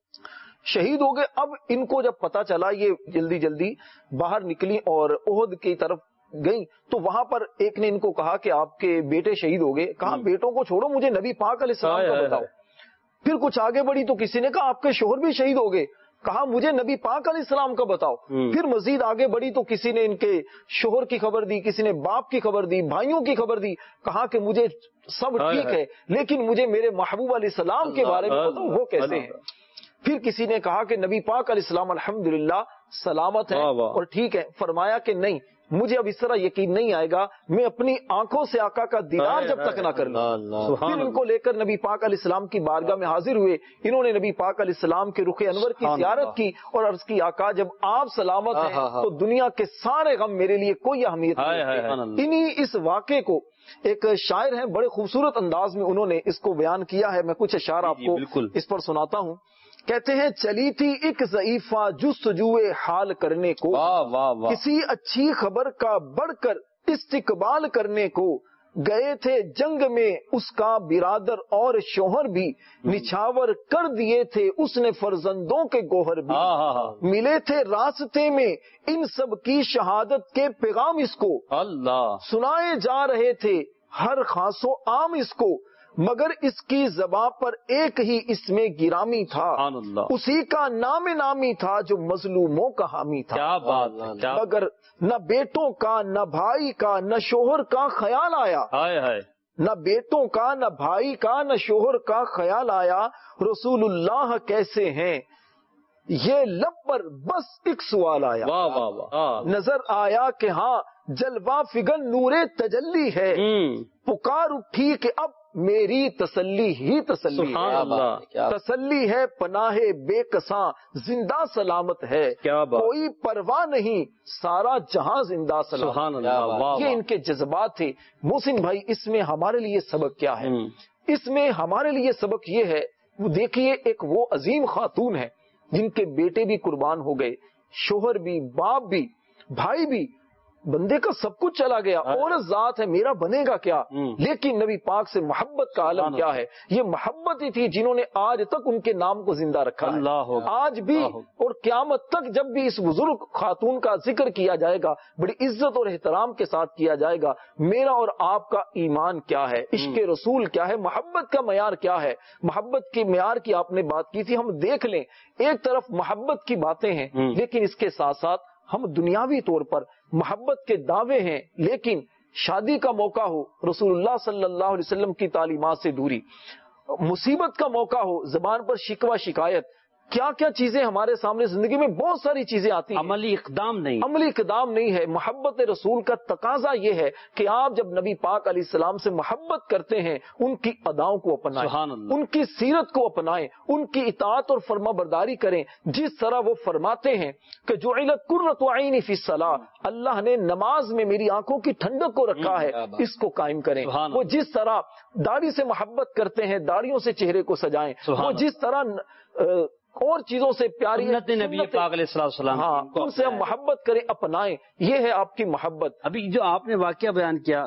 شہید ہو گئے اب ان کو جب پتا چلا یہ جلدی جلدی باہر نکلی اور احد کی طرف گئی، تو وہاں پر ایک نے ان کو کہا کہ آپ کے بیٹے شہید ہو گئے۔ کہا بیٹوں کو چھوڑو، مجھے نبی پاک علیہ السلام کا بتاؤ۔ پھر کچھ آگے بڑھی تو کسی نے کہا آپ کے شوہر بھی شہید ہو گئے، کہا مجھے نبی پاک علیہ السلام کا بتاؤ۔ پھر مزید آگے بڑھی تو کسی نے ان کے شوہر کی خبر دی، کسی نے باپ کی خبر دی، بھائیوں کی خبر دی، کہا کہ مجھے سب ٹھیک ہے لیکن مجھے میرے محبوب علیہ السلام کے بارے میں بتاؤ وہ کیسے ہیں۔ پھر کسی نے کہا کہ نبی پاک علیہ السلام الحمدللہ سلامت ہے اور ٹھیک ہے۔ فرمایا کہ نہیں، مجھے اب اس طرح یقین نہیں آئے گا، میں اپنی آنکھوں سے آقا کا دیدار جب تک نہ کر لوں۔ پھر ان کو لے کر نبی پاک علیہ السلام کی بارگاہ میں حاضر ہوئے، انہوں نے نبی پاک علیہ السلام کے رخ انور کی زیارت کی اور عرض کی آقا جب آپ سلامت ہیں تو دنیا کے سارے غم میرے لیے کوئی اہمیت نہیں۔ انہی اس واقعے کو ایک شاعر ہیں بڑے خوبصورت انداز میں انہوں نے اس کو بیان کیا ہے، میں کچھ اشعار آپ کو اس پر سناتا ہوں کہتے ہیں چلی تھی ایک ضعیفہ جستجوئے حال کرنے کو، واہ واہ واہ، کسی اچھی خبر کا بڑھ کر استقبال کرنے کو، گئے تھے جنگ میں اس کا برادر اور شوہر بھی، نچھاور کر دیے تھے اس نے فرزندوں کے گوہر بھی، ہاں ہاں ہاں، ملے تھے راستے میں ان سب کی شہادت کے پیغام اس کو، اللہ، سنائے جا رہے تھے ہر خاص و عام اس کو، مگر اس کی زباں پر ایک ہی اس میں گرامی تھا، سبحان اللہ، اسی کا نام نامی تھا جو مظلوموں کا حامی تھا، کیا بات ہے، کیا، مگر نہ بیٹوں کا نہ بھائی کا نہ شوہر کا خیال آیا، ہائے ہائے، نہ بیٹوں کا نہ بھائی کا نہ شوہر کا خیال آیا، رسول اللہ کیسے ہیں یہ لب پر بس ایک سوال آیا، واہ واہ واہ، نظر آیا کہ ہاں جلوہ فگن نور تجلی ہے، ہوں، پکار اٹھی کہ اب میری تسلی ہی تسلی سبحان ہے، اللہ، تسلی ہے پناہ بے کساں زندہ سلامت ہے، کیا بات، کوئی پرواہ نہیں سارا جہاں زندہ سلامت، سبحان اللہ، واہ یہ واہ، ان کے جذبات تھے۔ محسن بھائی اس میں ہمارے لیے سبق کیا ہے؟ ہوں، اس میں ہمارے لیے سبق یہ ہے، وہ دیکھیے ایک وہ عظیم خاتون ہے جن کے بیٹے بھی قربان ہو گئے، شوہر بھی، باپ بھی، بھائی بھی، بندے کا سب کچھ چلا گیا، عورت ذات ہے، میرا بنے گا کیا؟ لیکن نبی پاک سے محبت کا عالم کیا ہے؟ یہ محبت ہی تھی جنہوں نے آج تک ان کے نام کو زندہ رکھا ہے، اللہ، آج بھی اور قیامت تک جب بھی اس بزرگ خاتون کا ذکر کیا جائے گا بڑی عزت اور احترام کے ساتھ کیا جائے گا۔ میرا اور آپ کا ایمان کیا ہے، عشق رسول کیا ہے، محبت کا معیار کیا ہے؟ محبت کے معیار کی آپ نے بات کی تھی، ہم دیکھ لیں ایک طرف محبت کی باتیں ہیں لیکن اس کے ساتھ ساتھ ہم دنیاوی طور پر محبت کے دعوے ہیں، لیکن شادی کا موقع ہو رسول اللہ صلی اللہ علیہ وسلم کی تعلیمات سے دوری، مصیبت کا موقع ہو زبان پر شکوہ شکایت، کیا کیا چیزیں ہمارے سامنے زندگی میں بہت ساری چیزیں آتی ہیں، عملی اقدام نہیں، عملی اقدام نہیں ہے۔ محبت رسول کا تقاضا یہ ہے کہ آپ جب نبی پاک علیہ السلام سے محبت کرتے ہیں ان کی اداؤں کو اپنائیں، سبحان اللہ، ان کی سیرت کو اپنائیں، ان کی اطاعت اور فرما برداری کریں، جس طرح وہ فرماتے ہیں کہ جعلت قرۃ عینی فی الصلاۃ، اللہ نے نماز میں میری آنکھوں کی ٹھنڈک کو رکھا ہے، اس کو قائم کریں۔ وہ جس طرح داڑھی سے محبت کرتے ہیں داڑھیوں سے چہرے کو سجائیں، وہ جس طرح اور چیزوں سے پیاری سنت نبی پاک علیہ السلام، ہاں ان سے ہم محبت کریں، اپنائیں، یہ ہے آپ کی محبت۔ ابھی جو آپ نے واقعہ بیان کیا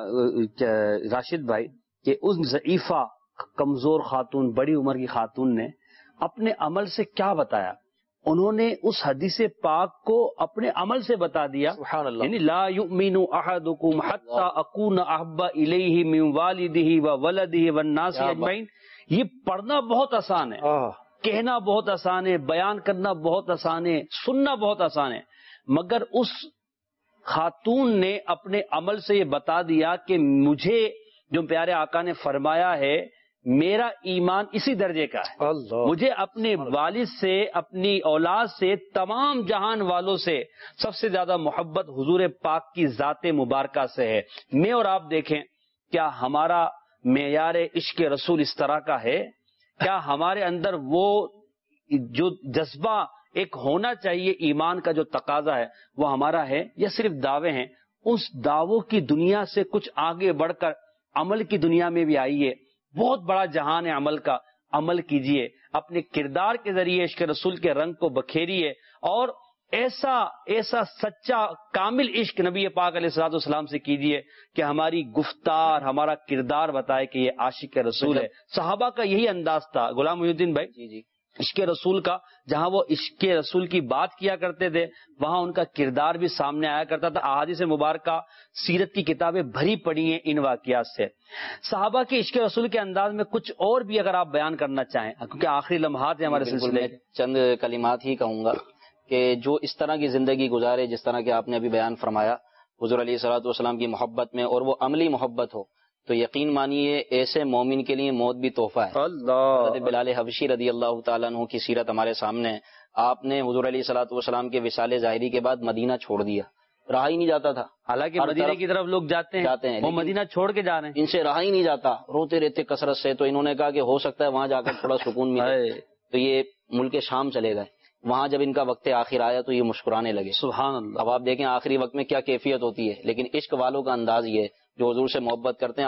راشد بھائی کہ اس ضعیفہ کمزور خاتون، بڑی عمر کی خاتون نے اپنے عمل سے کیا بتایا؟ انہوں نے اس حدیث پاک کو اپنے عمل سے بتا دیا، سبحان اللہ، یعنی لا یؤمن احدکم حتی اکون احب الیہ من والدہ وولدہ والناس اجمعین۔ یہ پڑھنا بہت آسان ہے، کہنا بہت آسان ہے، بیان کرنا بہت آسان ہے، سننا بہت آسان ہے، مگر اس خاتون نے اپنے عمل سے یہ بتا دیا کہ مجھے جو پیارے آقا نے فرمایا ہے میرا ایمان اسی درجے کا ہے، مجھے اپنے والد سے، اپنی اولاد سے، تمام جہان والوں سے سب سے زیادہ محبت حضور پاک کی ذات مبارکہ سے ہے۔ میں اور آپ دیکھیں کیا ہمارا معیار عشق رسول اس طرح کا ہے؟ کیا ہمارے اندر وہ جو جذبہ ایک ہونا چاہیے ایمان کا جو تقاضا ہے وہ ہمارا ہے، یا صرف دعوے ہیں؟ اس دعووں کی دنیا سے کچھ آگے بڑھ کر عمل کی دنیا میں بھی آئیے، بہت بڑا جہان ہے عمل کا، عمل کیجئے، اپنے کردار کے ذریعے عشق رسول کے رنگ کو بکھیریے، اور ایسا ایسا سچا کامل عشق نبی پاک علیہ الصلوۃ والسلام سے کیجئے کہ ہماری گفتار، ہمارا کردار بتائے کہ یہ عاشق رسول ہے۔ صحابہ کا یہی انداز تھا غلام محی الدین بھائی، جی جی عشق رسول کا، جہاں وہ عشق رسول کی بات کیا کرتے تھے وہاں ان کا کردار بھی سامنے آیا کرتا تھا۔ احادیث مبارکہ، سیرت کی کتابیں بھری پڑی ہیں ان واقعات سے۔ صحابہ کے عشق رسول کے انداز میں کچھ اور بھی اگر آپ بیان کرنا چاہیں، کیونکہ آخری لمحات ہیں ہمارے سلسلے میں، چند کلمات ہی کہوں گا کہ جو اس طرح کی زندگی گزارے جس طرح کہ آپ نے ابھی بیان فرمایا حضور علیہ الصلوۃ والسلام کی محبت میں، اور وہ عملی محبت ہو، تو یقین مانیے ایسے مومن کے لیے موت بھی تحفہ ہے۔ اللہ، حضرت بلال حبشی رضی اللہ تعالیٰ عنہ کی سیرت ہمارے سامنے ہے۔ آپ نے حضور علیہ الصلوۃ والسلام کے وصال ظاہری کے بعد مدینہ چھوڑ دیا، رہا ہی نہیں جاتا تھا، حالانکہ مدینہ کی طرف لوگ جاتے ہیں جاتے ہیں وہ مدینہ چھوڑ کے جا رہے ہیں، ان سے رہا ہی نہیں جاتا، روتے رہتے کثرت سے۔ تو انہوں نے کہا کہ ہو سکتا ہے وہاں جا کر تھوڑا سکون ملے، تو یہ ملک شام چلے گئے۔ وہاں جب ان کا وقت آخر آیا تو یہ مسکرانے لگے، سبحان اللہ۔ اب آپ دیکھیں آخری وقت میں کیا کیفیت ہوتی ہے، لیکن عشق والوں کا انداز یہ ہے جو حضور سے محبت کرتے ہیں۔ آپ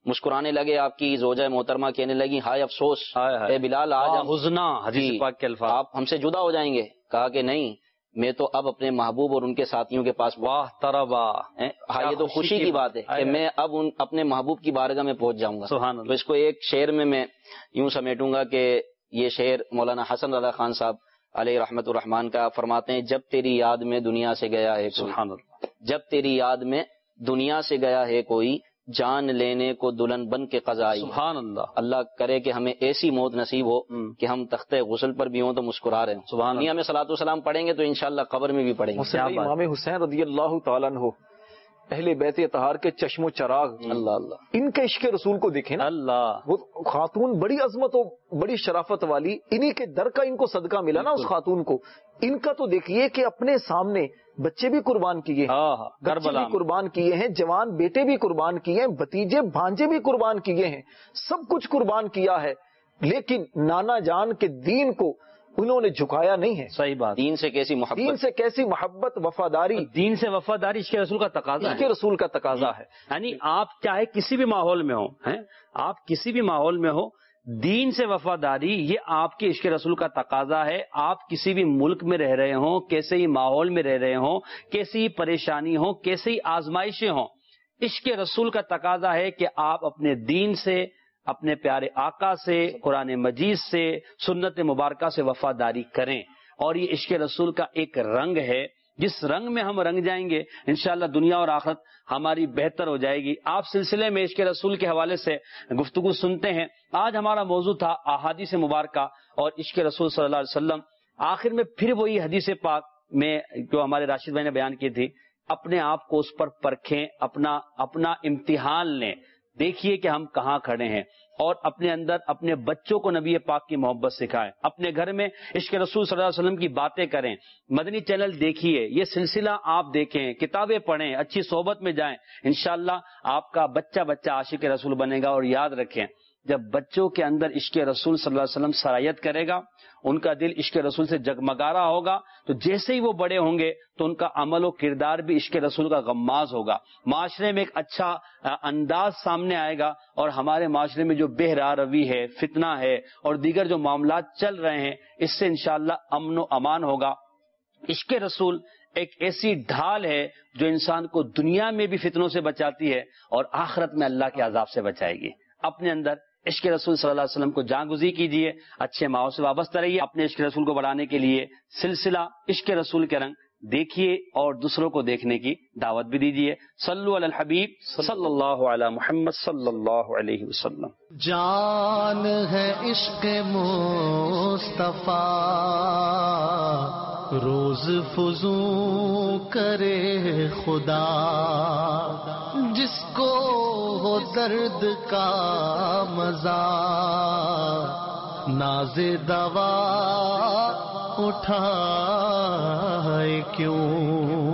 مسکرانے لگے، آپ کی زوجہ محترمہ کہنے لگی ہائے افسوس اے بلال آج ہم حزنا، حدیث پاک کے الفاظ، آپ ہم سے جدا ہو جائیں گے. کہا کہ نہیں، میں تو اب اپنے محبوب اور ان کے ساتھیوں کے پاس. واہ تربا، ہاں یہ تو خوشی کی بات ہے کہ میں اب ان اپنے محبوب کی بارگاہ میں پہنچ جاؤں گا. سبحان اللہ. تو اس کو ایک شعر میں میں یوں سمیٹوں گا کہ یہ شعر مولانا حسن رضا خان صاحب علیہ رحمت الرحمان کا فرماتے ہیں، جب تیری یاد میں دنیا سے گیا ہے کوئی، سبحان اللہ، جب تیری یاد میں دنیا سے گیا ہے کوئی، جان لینے کو دلہن بن کے قضا آئی. سبحان اللہ. اللہ کرے کہ ہمیں ایسی موت نصیب ہو کہ ہم تخت غسل پر بھی ہوں تو مسکرا رہے ہوں. سبحان دنیا میں صلاۃ و سلام پڑھیں گے تو انشاءاللہ قبر میں بھی پڑھیں گے. امام حسین رضی اللہ تعالیٰ عنہ اہل بیت اطہار کے چشم و چراغ، اللہ اللہ، ان کے عشق رسول کو دیکھیں نا. اللہ، وہ خاتون بڑی عظمت و بڑی شرافت والی، انہی کے در کا ان کو صدقہ ملا نا اس خاتون کو. ان کا تو دیکھیے کہ اپنے سامنے بچے بھی قربان کیے ہیں، بچے بھی قربان کیے ہیں، جوان بیٹے بھی قربان کیے ہیں، بھتیجے بھانجے بھی قربان کیے ہیں، سب کچھ قربان کیا ہے، لیکن نانا جان کے دین کو انہوں نے جھکایا نہیں ہے. صحیح بات. دین سے کیسی محبت، دین سے کیسی محبت، وفاداری، دین سے وفاداری اس کے رسول کا تقاضا ہے، اس کے رسول کا تقاضا ہے. یعنی آپ چاہے کسی بھی ماحول میں ہو، ہیں آپ کسی بھی ماحول میں ہو، دین سے وفاداری یہ آپ کے عشق رسول کا تقاضا ہے. آپ کسی بھی ملک میں رہ رہے ہوں، کیسے ہی ماحول میں رہ رہے ہوں، کیسی ہی پریشانی ہو، کیسی ہی آزمائشیں ہوں، عشق رسول کا تقاضا ہے کہ آپ اپنے دین سے، اپنے پیارے آقا سے، قرآن مجید سے، سنت مبارکہ سے وفاداری کریں. اور یہ عشق رسول کا ایک رنگ ہے، جس رنگ میں ہم رنگ جائیں گے انشاءاللہ دنیا اور آخرت ہماری بہتر ہو جائے گی. آپ سلسلے میں عشق رسول کے حوالے سے گفتگو سنتے ہیں. آج ہمارا موضوع تھا احادیث مبارکہ اور عشق رسول صلی اللہ علیہ وسلم. آخر میں پھر وہی حدیث پاک میں جو ہمارے راشد بھائی نے بیان کی تھی، اپنے آپ کو اس پر پرکھیں، اپنا اپنا امتحان لیں، دیکھیے کہ ہم کہاں کھڑے ہیں، اور اپنے اندر اپنے بچوں کو نبی پاک کی محبت سکھائیں، اپنے گھر میں عشق رسول صلی اللہ علیہ وسلم کی باتیں کریں. مدنی چینل دیکھیے، یہ سلسلہ آپ دیکھیں، کتابیں پڑھیں، اچھی صحبت میں جائیں، انشاءاللہ آپ کا بچہ بچہ عاشق رسول بنے گا. اور یاد رکھیں، جب بچوں کے اندر عشق رسول صلی اللہ علیہ وسلم سرایت کرے گا، ان کا دل عشق رسول سے جگمگا رہا ہوگا، تو جیسے ہی وہ بڑے ہوں گے تو ان کا عمل و کردار بھی عشق رسول کا غماز ہوگا. معاشرے میں ایک اچھا انداز سامنے آئے گا، اور ہمارے معاشرے میں جو بے راہ روی ہے، فتنہ ہے، اور دیگر جو معاملات چل رہے ہیں، اس سے انشاءاللہ امن و امان ہوگا. عشق رسول ایک ایسی ڈھال ہے جو انسان کو دنیا میں بھی فتنوں سے بچاتی ہے اور آخرت میں اللہ کے عذاب سے بچائے گی. اپنے اندر عشق رسول صلی اللہ علیہ وسلم کو جاں گزی کیجیے، اچھے ماحول سے وابستہ رہیے. اپنے عشق رسول کو بڑھانے کے لیے سلسلہ عشق رسول کے رنگ دیکھیے اور دوسروں کو دیکھنے کی دعوت بھی دیجیے. صلو علی الحبیب صلی اللہ علی محمد صلی اللہ علیہ وسلم. جان ہے عشق مصطفیٰ، روز فزوں کرے خدا، جس کو ہو درد کا مزہ، ناز دوا اٹھائے کیوں.